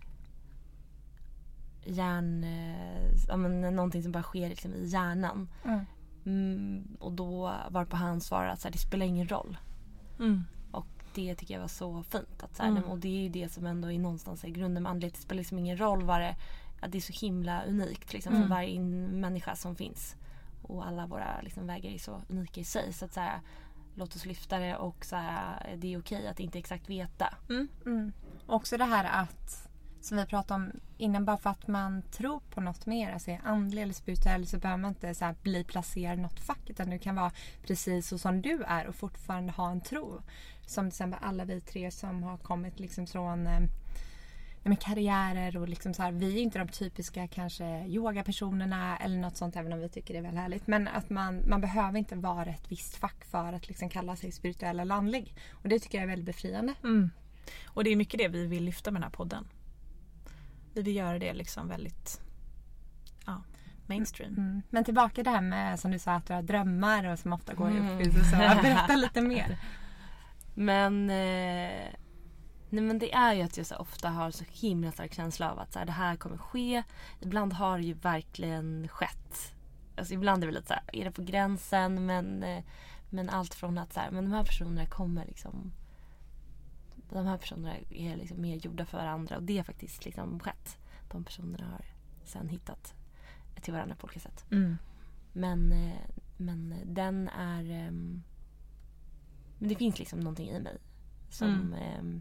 hjärn eh, ja, men någonting som bara sker liksom i hjärnan. Mm. Mm, och då var på hans svar att så här, det spelar ingen roll. Mm. Och det tycker jag var så fint att så här, mm. och det är ju det som ändå är någonstans i grunden med andlighet. Det spelar liksom ingen roll vad det, att det är så himla unikt liksom, mm. för varje människa som finns, och alla våra liksom, vägar är så unika i sig, så att så här, låt oss lyfta det, och så här, det är okej att inte exakt veta. Mm. Mm. Också det här att, som vi pratade om innan, bara för att man tror på något mer, alltså andlig eller spirituell, så behöver man inte så här, bli placerad i något fack, utan du kan vara precis så som du är och fortfarande ha en tro. Som till exempel alla vi tre som har kommit liksom från eh, med karriärer och liksom så här, vi är inte de typiska kanske yogapersonerna eller något sånt, även om vi tycker det är väldigt härligt, men att man, man behöver inte vara ett visst fack för att liksom kalla sig spirituell eller andlig, och det tycker jag är väldigt befriande. Mm. Och det är mycket det vi vill lyfta med den här podden. Vi vill göra det liksom väldigt ja, mainstream. Mm. Men tillbaka det här med, som du sa, att du har drömmar och som ofta går i uppfyllelse, så berätta lite mer. Men eh... Nej, men det är ju att jag så ofta har så himla stark känsla av att så här, det här kommer ske. Ibland har det ju verkligen skett. Alltså ibland är det lite så här, är det på gränsen, men, men allt från att så här, men de här personerna kommer liksom, de här personerna är liksom mer gjorda för varandra, och det har faktiskt liksom skett. De personerna har sen hittat till varandra på olika sätt. Mm. Men, men den är, men det finns liksom någonting i mig som mm.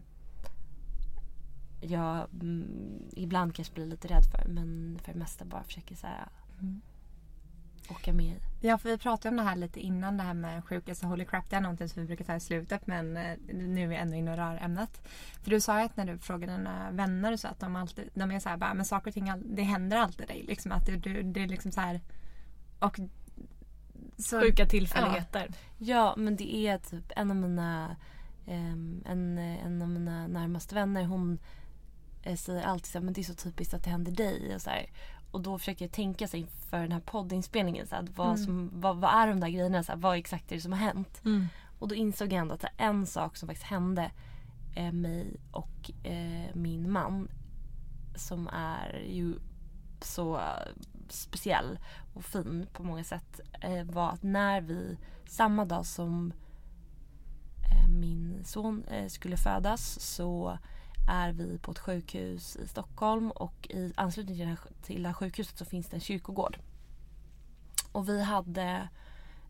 jag mm, ibland kanske blir lite rädd för, men för det mesta bara försöker så här, mm. åka med i. Ja, för vi pratade om det här lite innan, det här med sjukhet och holy crap, det är någonting som vi brukar ta i slutet, men eh, nu är vi ändå inne och rör ämnet. För du sa ju att när du frågade dina vänner så att de alltid, de är så här, bara, men saker och ting, det händer alltid dig, liksom att du, du, det är liksom så här, och så, sjuka tillfälligheter. Ja. ja, men det är typ en av mina um, en, en av mina närmaste vänner, hon eh, säger alltid så här, men det är så typiskt att det händer dig, och så här. Och då försöker jag tänka sig för den här poddinspelningen så här, vad, mm. som, vad, vad är de där grejerna, så här, vad exakt är det som har hänt. Mm. Och då insåg jag ändå att en sak som faktiskt hände eh, mig och eh, min man, som är ju så speciell och fin på många sätt, eh, var att när vi samma dag som eh, min son eh, skulle födas, så är vi på ett sjukhus i Stockholm, och i anslutning till det här, till det här sjukhuset så finns det en kyrkogård. Och vi hade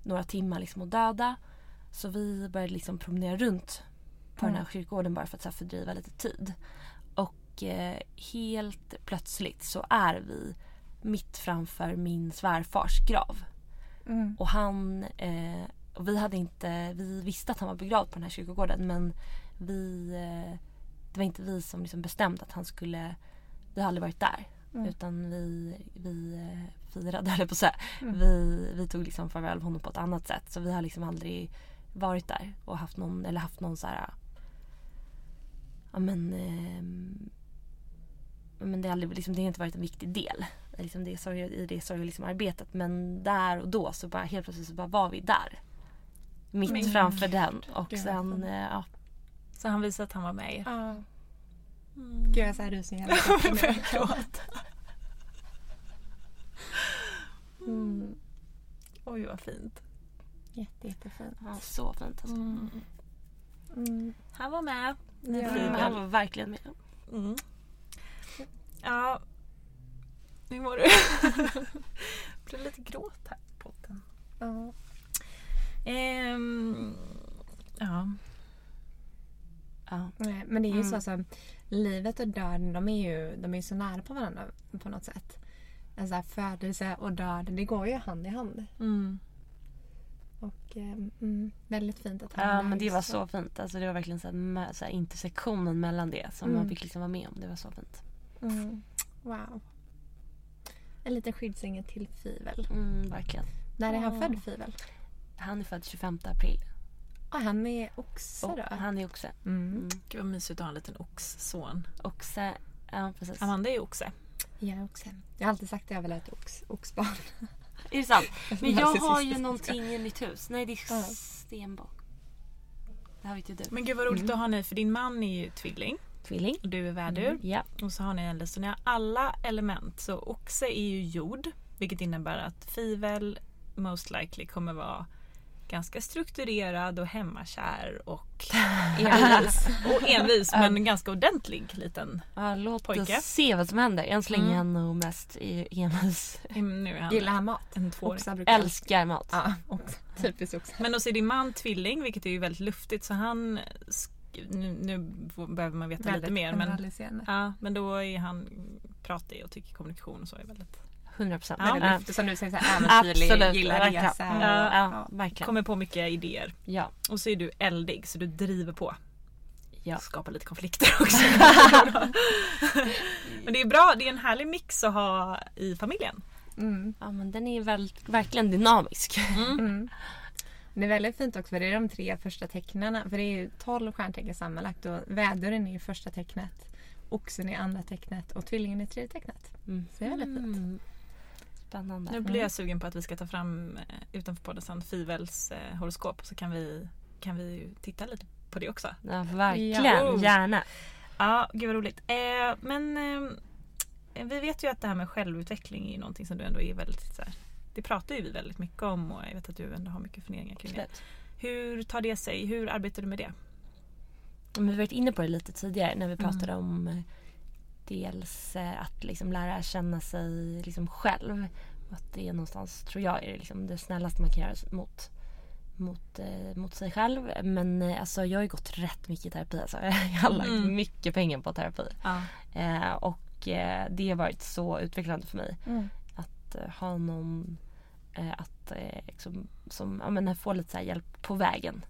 några timmar liksom att döda. Så vi började liksom promenera runt på Mm. den här kyrkogården bara för att så här, fördriva lite tid. Och eh, helt plötsligt så är vi mitt framför min svärfars grav. Mm. Och han, eh, och vi hade inte, vi visste att han var begravd på den här kyrkogården, men vi, eh, det var inte vi som liksom bestämde att han skulle, vi har aldrig varit där. Mm. Utan vi, vi eh, firade, eller på så här. Mm. Vi, vi tog liksom farväl av honom på ett annat sätt. Så vi har liksom aldrig varit där och haft någon, eller haft någon så här, ja men, eh, men det har aldrig, liksom, det har inte varit en viktig del liksom det sorg, i det sorg liksom arbetet. Men där och då så bara helt plötsligt så bara var vi där. Mitt Men- framför den. Och Gud, sen, vad eh, ja. Så han visade att han var med er. Ja. Mm. Gud, jag är så här rusning. Förlåt. Mm. Oj, vad fint. Jätte, jättefint. Ja, så fint alltså. Mm. Mm. Han var med. Ja. Mm, han var verkligen med. Mm. Ja. Nu mår du. Det blir lite gråt här på podden. Ja. Ehm, ja. Ja. Nej, men det är ju Mm. så som livet och döden, de är ju de är ju så nära på varandra på något sätt. Alltså här, födelse och döden, det går ju hand i hand. Mm. Och eh, mm, väldigt fint att han Ja, är men det var där. så fint. Alltså det var verkligen så här, me- så här intersektionen mellan det som Mm. man fick liksom vara med om. Det var så fint. Mm. Wow. En liten skyddsängel till Fivel. Mm, verkligen. När är han Ja. född, Fivel? Han är född tjugofemte april. Ah, han är oxe Och då? han är oxe. Mm. Mm. Gud vad mysigt att ha en liten oxson. Oxe, ja precis. Amanda är oxe. Ja, oxe. Jag har alltid sagt att jag vill ha ett ox, oxbarn. Är det sant? Men jag har ju Narcissistisk. någonting i mitt hus. Nej, det är Ja. stenbock. Det här vet ju du. Men gud vad roligt Mm. att ha ni, för din man är ju tvilling Tvilling. och du är värdur. Mm. Ja. Och så har ni en så ni har alla element. Så oxe är ju jord, vilket innebär att Fivel most likely kommer vara ganska strukturerad och hemmakär och envis. och envis men ganska ordentlig liten. Ja, låt Pojke. oss se vad som händer. Än så länge Mm. är han nog mest i envis. Nu är han Gillar han mat? en tvååring. Oxar brukar Älskar mat. Ja, ox. Typiskt oxe. Men också är din man tvilling, vilket är ju väldigt luftigt, så han sk- nu, nu får- behöver man veta lite mer, men generaliserande. ja, men då är han pratig och tycker kommunikation och så är väldigt hundra procent. Ja. Väldigt luftigt, som du säger, så här, äventyrlig, Absolut. gillar Verkligen. resa. Ja, och- ja, verkligen. kommer på mycket idéer. Ja. Och så är du eldig, så du driver på. Ja. Skapar lite konflikter också. Men det är bra, det är en härlig mix att ha i familjen. Mm. Ja, men den är väl, verkligen dynamisk. Mm. Det är väldigt fint också, för det är de tre första tecknarna. För det är ju tolv stjärntecken sammanlagt. Och väduren är ju första tecknet. Oxen är andra tecknet. Och tvillingen är tredje tecknet. Mm. Så det är väldigt fint. Mm. Spännande. Nu blir jag sugen på att vi ska ta fram eh, utanför podden sen Fivels eh, horoskop, så kan vi, kan vi ju titta lite på det också. Ja, verkligen. Ja. Gärna. Ja, gud vad roligt. Eh, men eh, vi vet ju att det här med självutveckling är någonting som du ändå är väldigt så här, det pratar ju vi väldigt mycket om, och jag vet att du ändå har mycket funderingar kring det. Absolut. Hur tar det sig? Hur arbetar du med det? Men vi har varit inne på det lite tidigare när vi Mm. pratade om eh, dels eh, att liksom lära känna sig liksom själv. Att det är någonstans, tror jag, är det, liksom det snällaste man kan göra mot, mot, eh, mot sig själv. Men eh, alltså, jag har ju gått rätt mycket i terapi. Alltså. Jag har lagt Mm. mycket pengar på terapi. Ja. Eh, och eh, det har varit så utvecklande för mig. Mm. Att eh, ha någon eh, att eh, liksom, som, ja, men, få lite så här hjälp på vägen.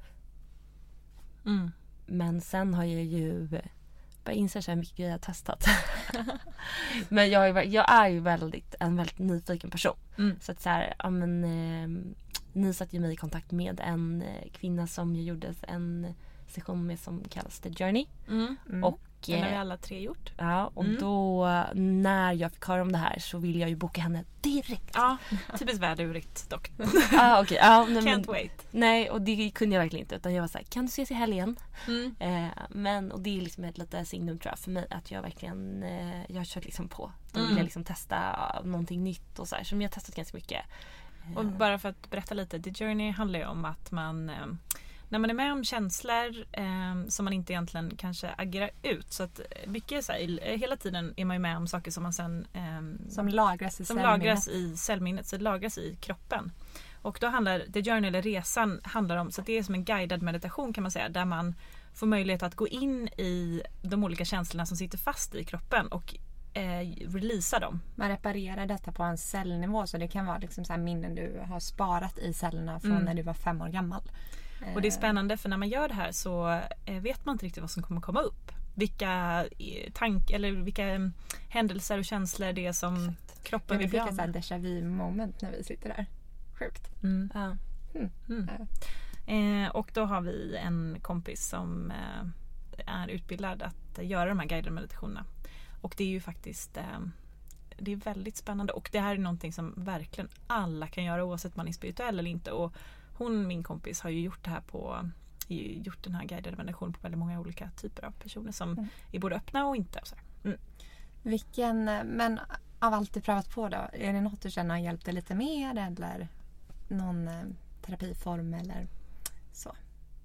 Mm. Men sen har jag ju bara insett hur mycket jag har testat. Men jag är, jag är ju väldigt, en väldigt nyfiken person. Mm. Så att så här, ja, men, eh, ni satte ju mig i kontakt med en eh, kvinna som jag gjorde en session med som kallas The Journey. Mm. Mm. Och, Den har vi eh, alla tre gjort. ja, och Mm. då när jag fick höra om det här så ville jag ju boka henne direkt. Ja, typiskt värdurigt dock. ah, okay. ah, nej, men, Can't wait. nej, och det kunde jag verkligen inte. Utan jag var så här, kan du ses i helgen? Mm. Eh, men, och det är liksom ett litet signum tror jag för mig, att jag verkligen eh, jag har kört liksom på. Då vill Mm. jag liksom testa någonting nytt och så här, som jag har testat ganska mycket. Eh, Och bara för att berätta lite, The Journey handlar ju om att man eh, när man är med om känslor eh, som man inte egentligen kanske agerar ut, så att mycket så här, eh, hela tiden är man ju med om saker som man sen eh, Som lagras i som cellminnet. lagras i cellminnet, så det lagras i kroppen. Och då handlar The Journey, eller resan, handlar om, så det är som en guidad meditation kan man säga, där man får möjlighet att gå in i de olika känslorna som sitter fast i kroppen och eh, releasa dem. Man reparerar detta på en cellnivå, så det kan vara liksom så här minnen du har sparat i cellerna från Mm. när du var fem år gammal. Och det är spännande, för när man gör det här så eh, vet man inte riktigt vad som kommer komma upp. Vilka eh, tank eller vilka eh, händelser och känslor det är som Exakt. kroppen Vi vill bli fick av ett så här med. déjà vu moment när vi sitter där. Sjukt. Mm. Ja. Mm. Eh, och då har vi en kompis som eh, är utbildad att göra de här guidade meditationerna. Och det är ju faktiskt eh, det är väldigt spännande, och det här är någonting som verkligen alla kan göra oavsett man är spirituell eller inte. Och hon, min kompis, har ju gjort det här på gjort den här guidade meditationen på väldigt många olika typer av personer som Mm. är både öppna och inte. Och så här. Mm. Vilken, men av allt du prövat på då, är det något du känner har hjälpt dig lite mer eller någon eh, terapiform eller så?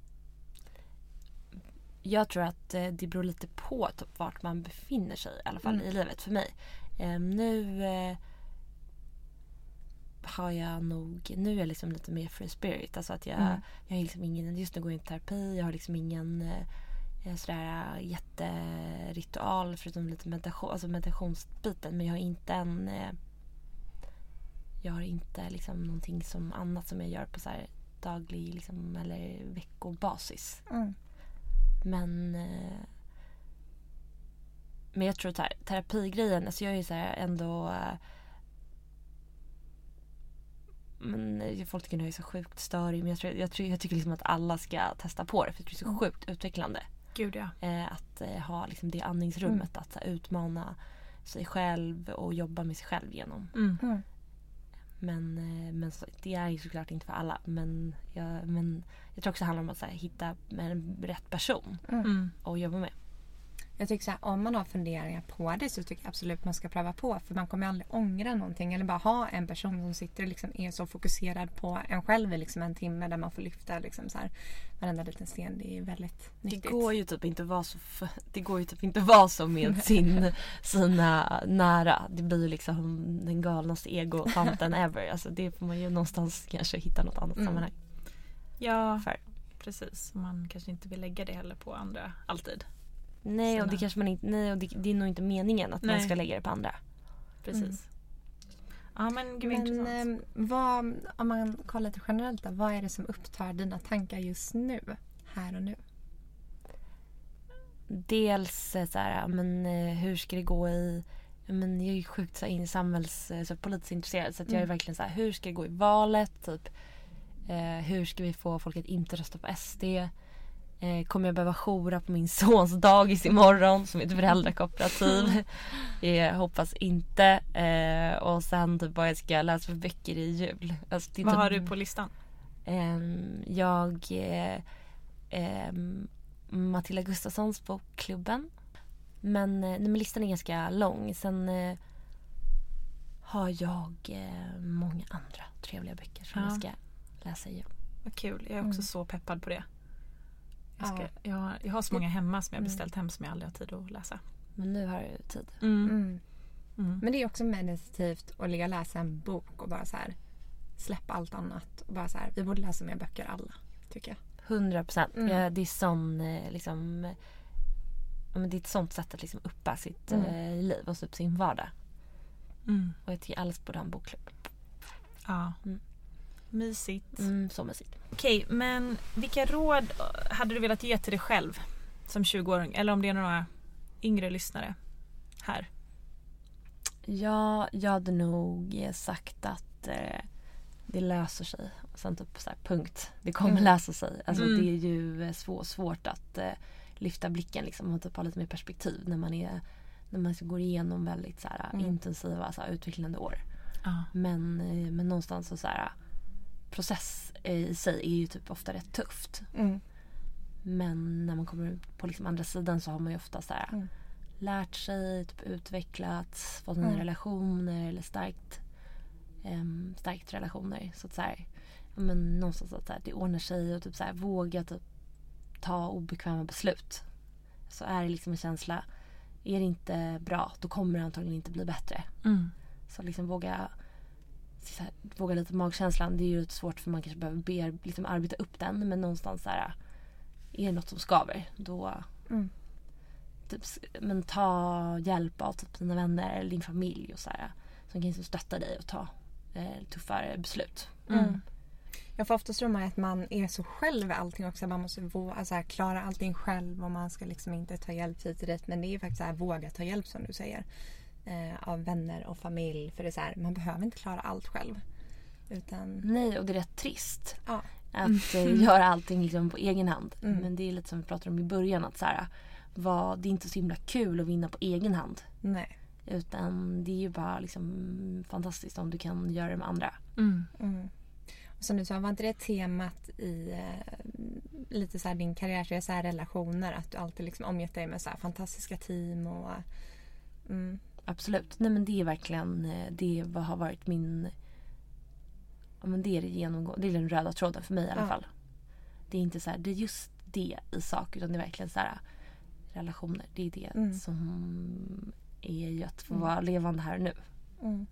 Jag tror att eh, det beror lite på typ, vart man befinner sig i alla fall Mm. i livet för mig. Eh, nu eh, har jag nog, nu är jag liksom lite mer free spirit. Alltså att jag, Mm. jag har liksom ingen, just nu går jag i terapi, jag har liksom ingen eh, sådär jätteritual förutom lite meditation, alltså meditationsbiten, men jag har inte en eh, jag har inte liksom någonting som annat som jag gör på så här daglig liksom, eller veckobasis. Mm. Men eh, men jag tror att ter- terapigrejen, alltså jag är ju så här ändå eh, men eh, folk tycker att jag är så sjukt störig, men jag, tror, jag, tror, jag tycker liksom att alla ska testa på det, för det är så sjukt utvecklande Gud ja. eh, att eh, ha liksom det andningsrummet, att så här, utmana sig själv och jobba med sig själv genom. Mm. Mm. Men, eh, men så, det är ju såklart inte för alla, men jag, men jag tror också det handlar om att så här, hitta en rätt person Mm. och jobba med. Jag tycker så här, om man har funderingar på det så tycker jag absolut man ska pröva på. För man kommer aldrig ångra någonting. Eller bara ha en person som sitter och liksom är så fokuserad på en själv i liksom en timme där man får lyfta liksom så här, varenda liten sten. Det är väldigt nyttigt. Det går ju typ inte vara så f- det går ju typ inte vara så med sin, sina nära. Det blir ju liksom den galnaste egotanten ever. Alltså det får man ju någonstans kanske hitta något annat Mm. sammanhang Ja, för. precis. Man kanske inte vill lägga det heller på andra alltid. Nej, och Sina- det kanske man inte, nej, och det, det är nog inte meningen att man Nej. ska lägga det på andra. Precis. Mm. Ja, men gud vad Men intressant. eh, vad, om man kollar lite generellt då, vad är det som upptar dina tankar just nu? Här och nu? Dels eh, så här, men eh, hur ska det gå i, men jag är ju sjukt så här, in samhälls, så politiskt intresserad, så att jag är Mm. verkligen så här, hur ska det gå i valet typ, eh, hur ska vi få folk att inte rösta på S D, eh, kommer jag behöva joura på min sons dagis imorgon som är ett föräldrakooperativ, jag hoppas inte, eh, och sen typ vad jag ska läsa för böcker i jul. Alltså, det är Vad typ- har du på listan? Ehm, jag eh, ehm, Matilda Gustafssons Bokklubben. Men, eh, nej, men listan är ganska lång. Sen eh, har jag eh, många andra trevliga böcker som Ja. jag ska läsa i jul. Vad kul. Jag är också Mm. så peppad på det. Jag, ska, Ja. jag, har, jag har så många hemma som jag Mm. beställt hem som jag aldrig har tid att läsa. Men nu har jag tid. Mm. Mm. Mm. Men det är också meditativt att ligga och läsa en bok och bara så här släppa allt annat och bara så här, vi borde läsa mer böcker alla, tycker jag. Hundra procent. Mm. Ja, det är sån eh, liksom eh, ja, men det är ett sånt sätt att liksom uppa sitt Mm. eh, liv och upp sin vardag. Mm. Och jag tycker alla borde ha en bokklubb. Ja. Mm. Mysigt. Mm, så mysigt. Okej, men vilka råd hade du velat ge till dig själv som tjugoåring? Eller om det är några yngre lyssnare här. Ja, jag hade nog eh, sagt att eh, det löser sig. Och sen typ så här, punkt. Det kommer Mm. lösa sig. Alltså Mm. det är ju eh, svår, svårt att eh, lyfta blicken liksom, och typ ha lite mer perspektiv när man är när man går igenom väldigt så här, Mm. intensiva så här, utvecklande år. Ja. Men, eh, men någonstans så, så här, process eh, i sig är ju typ ofta rätt tufft. Mm. Men när man kommer på liksom andra sidan så har man ju ofta så här, Mm. lärt sig, typ utvecklats, fått nya Mm. relationer eller starkt, um, starkt relationer. Så att så här, ja, men någonstans att så här, det ordnar sig och typ så här, våga typ, ta obekväma beslut. Så är det liksom en känsla, är det inte bra, då kommer det antagligen inte bli bättre. Mm. Så liksom våga så här, våga lite magkänslan. Det är ju svårt för man kanske behöver be, liksom arbeta upp den. Men någonstans så här, är det något som skaver, då mm. typ, men ta hjälp av typ dina vänner eller din familj och så här, som kan liksom stötta dig och ta eh, tuffare beslut. Mm. Mm. Jag får ofta tro mig att man är så själv i allting också. Man måste våga, alltså här, klara allting själv och man ska liksom inte ta hjälp hit och dit. Men det är ju faktiskt så här, våga ta hjälp som du säger. Eh, av vänner och familj. För det är så här, man behöver inte klara allt själv. Utan... Nej, och det är rätt trist. Ja. Att mm. göra allting liksom på egen hand. Mm. Men det är lite som vi pratade om i början. Att så här, vad, det är inte så himla kul att vinna på egen hand. Nej. Utan det är ju bara liksom fantastiskt om du kan göra det med andra. Mm. Mm. Och som du sa, var inte det temat i eh, lite så här din karriär, så här relationer, att du alltid liksom omgett dig med så här fantastiska team och mm. Absolut. Nej, men det är verkligen det har varit min, ja, men det är det genomgående, det är den röda tråden för mig i alla ja. fall. Det är inte så här, det är just det i sak, utan det är verkligen så här relationer. Det är det mm. som är ju att få vara levande här nu. Mm.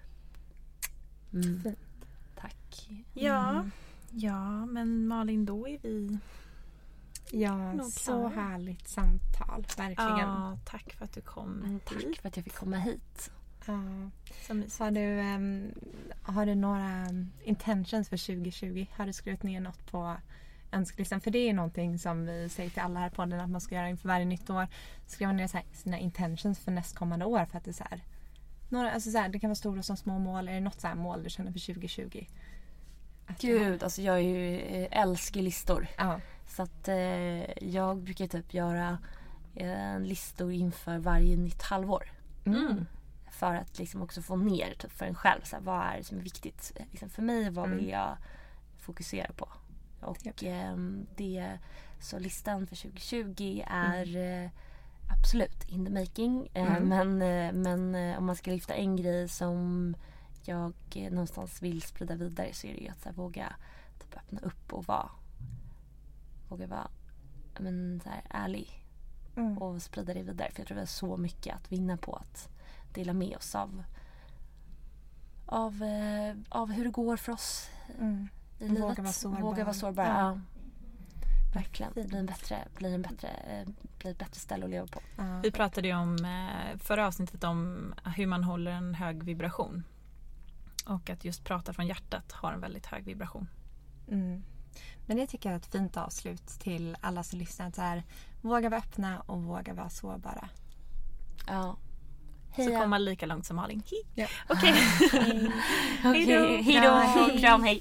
Mm. Fint. Tack. Ja, mm. ja, men Malin, då är vi... Ja, så härligt samtal, verkligen. Ja, tack för att du kom mm, Tack hit. för att jag fick komma hit. Ja. Så har, du, um, har du några intentions för tjugo tjugo? Har du skrivit ner något på önskelistan? För det är någonting som vi säger till alla här på den att man ska göra inför varje nytt år. Skriva ner så här, sina intentions för nästkommande år, för att det är så här, några, alltså så här, det kan vara stora som små mål. Är det något så här mål du känner för tjugo tjugo? Att Gud, alltså jag är ju älskar listor. Ja. Så att eh, jag brukar typ göra en listor inför varje nytt halvår. Mm. För att liksom också få ner typ, för en själv. Så här, vad är det som är viktigt liksom för mig? Vad vill jag fokusera på? Och yep. eh, det, så listan för tjugo tjugo är mm. eh, absolut in the making. Eh, mm. Men, eh, men eh, om man ska lyfta en grej som jag eh, någonstans vill sprida vidare, så är det ju att så här, våga typ, öppna upp och vara våga vara men, så här, ärlig mm. och sprida det vidare. För jag tror det är så mycket att vinna på att dela med oss av av, eh, av hur det går för oss mm. i livet. Våga vara sårbar. Våga vara sårbar. Ja. Ja. Verkligen. Det blir en bättre, blir en bättre, eh, blir ett bättre ställe att leva på. Ja. Vi pratade ju om eh, förra avsnittet om hur man håller en hög vibration. Och att just prata från hjärtat har en väldigt hög vibration. Mm. Men det tycker jag är ett fint avslut till alla som lyssnar. Så här, våga vara öppna och våga vara sårbara. Ja. Så komma lika långt som Malin. Ja. Okej. Okay. Hej då. Hej då. Kram, hej.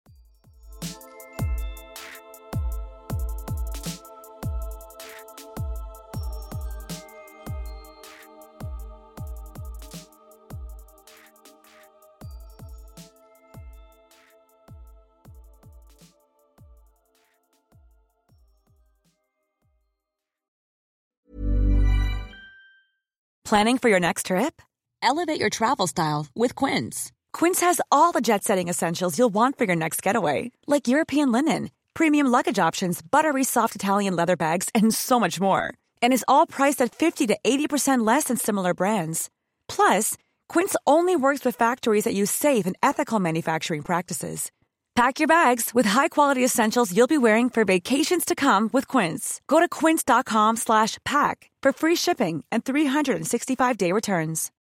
Planning for your next trip? Elevate your travel style with Quince. Quince has all the jet-setting essentials you'll want for your next getaway, like European linen, premium luggage options, buttery soft Italian leather bags, and so much more. And is all priced at fifty to eighty percent less than similar brands. Plus, Quince only works with factories that use safe and ethical manufacturing practices. Pack your bags with high-quality essentials you'll be wearing for vacations to come with Quince. Go to quince.com slash pack for free shipping and three sixty-five day returns.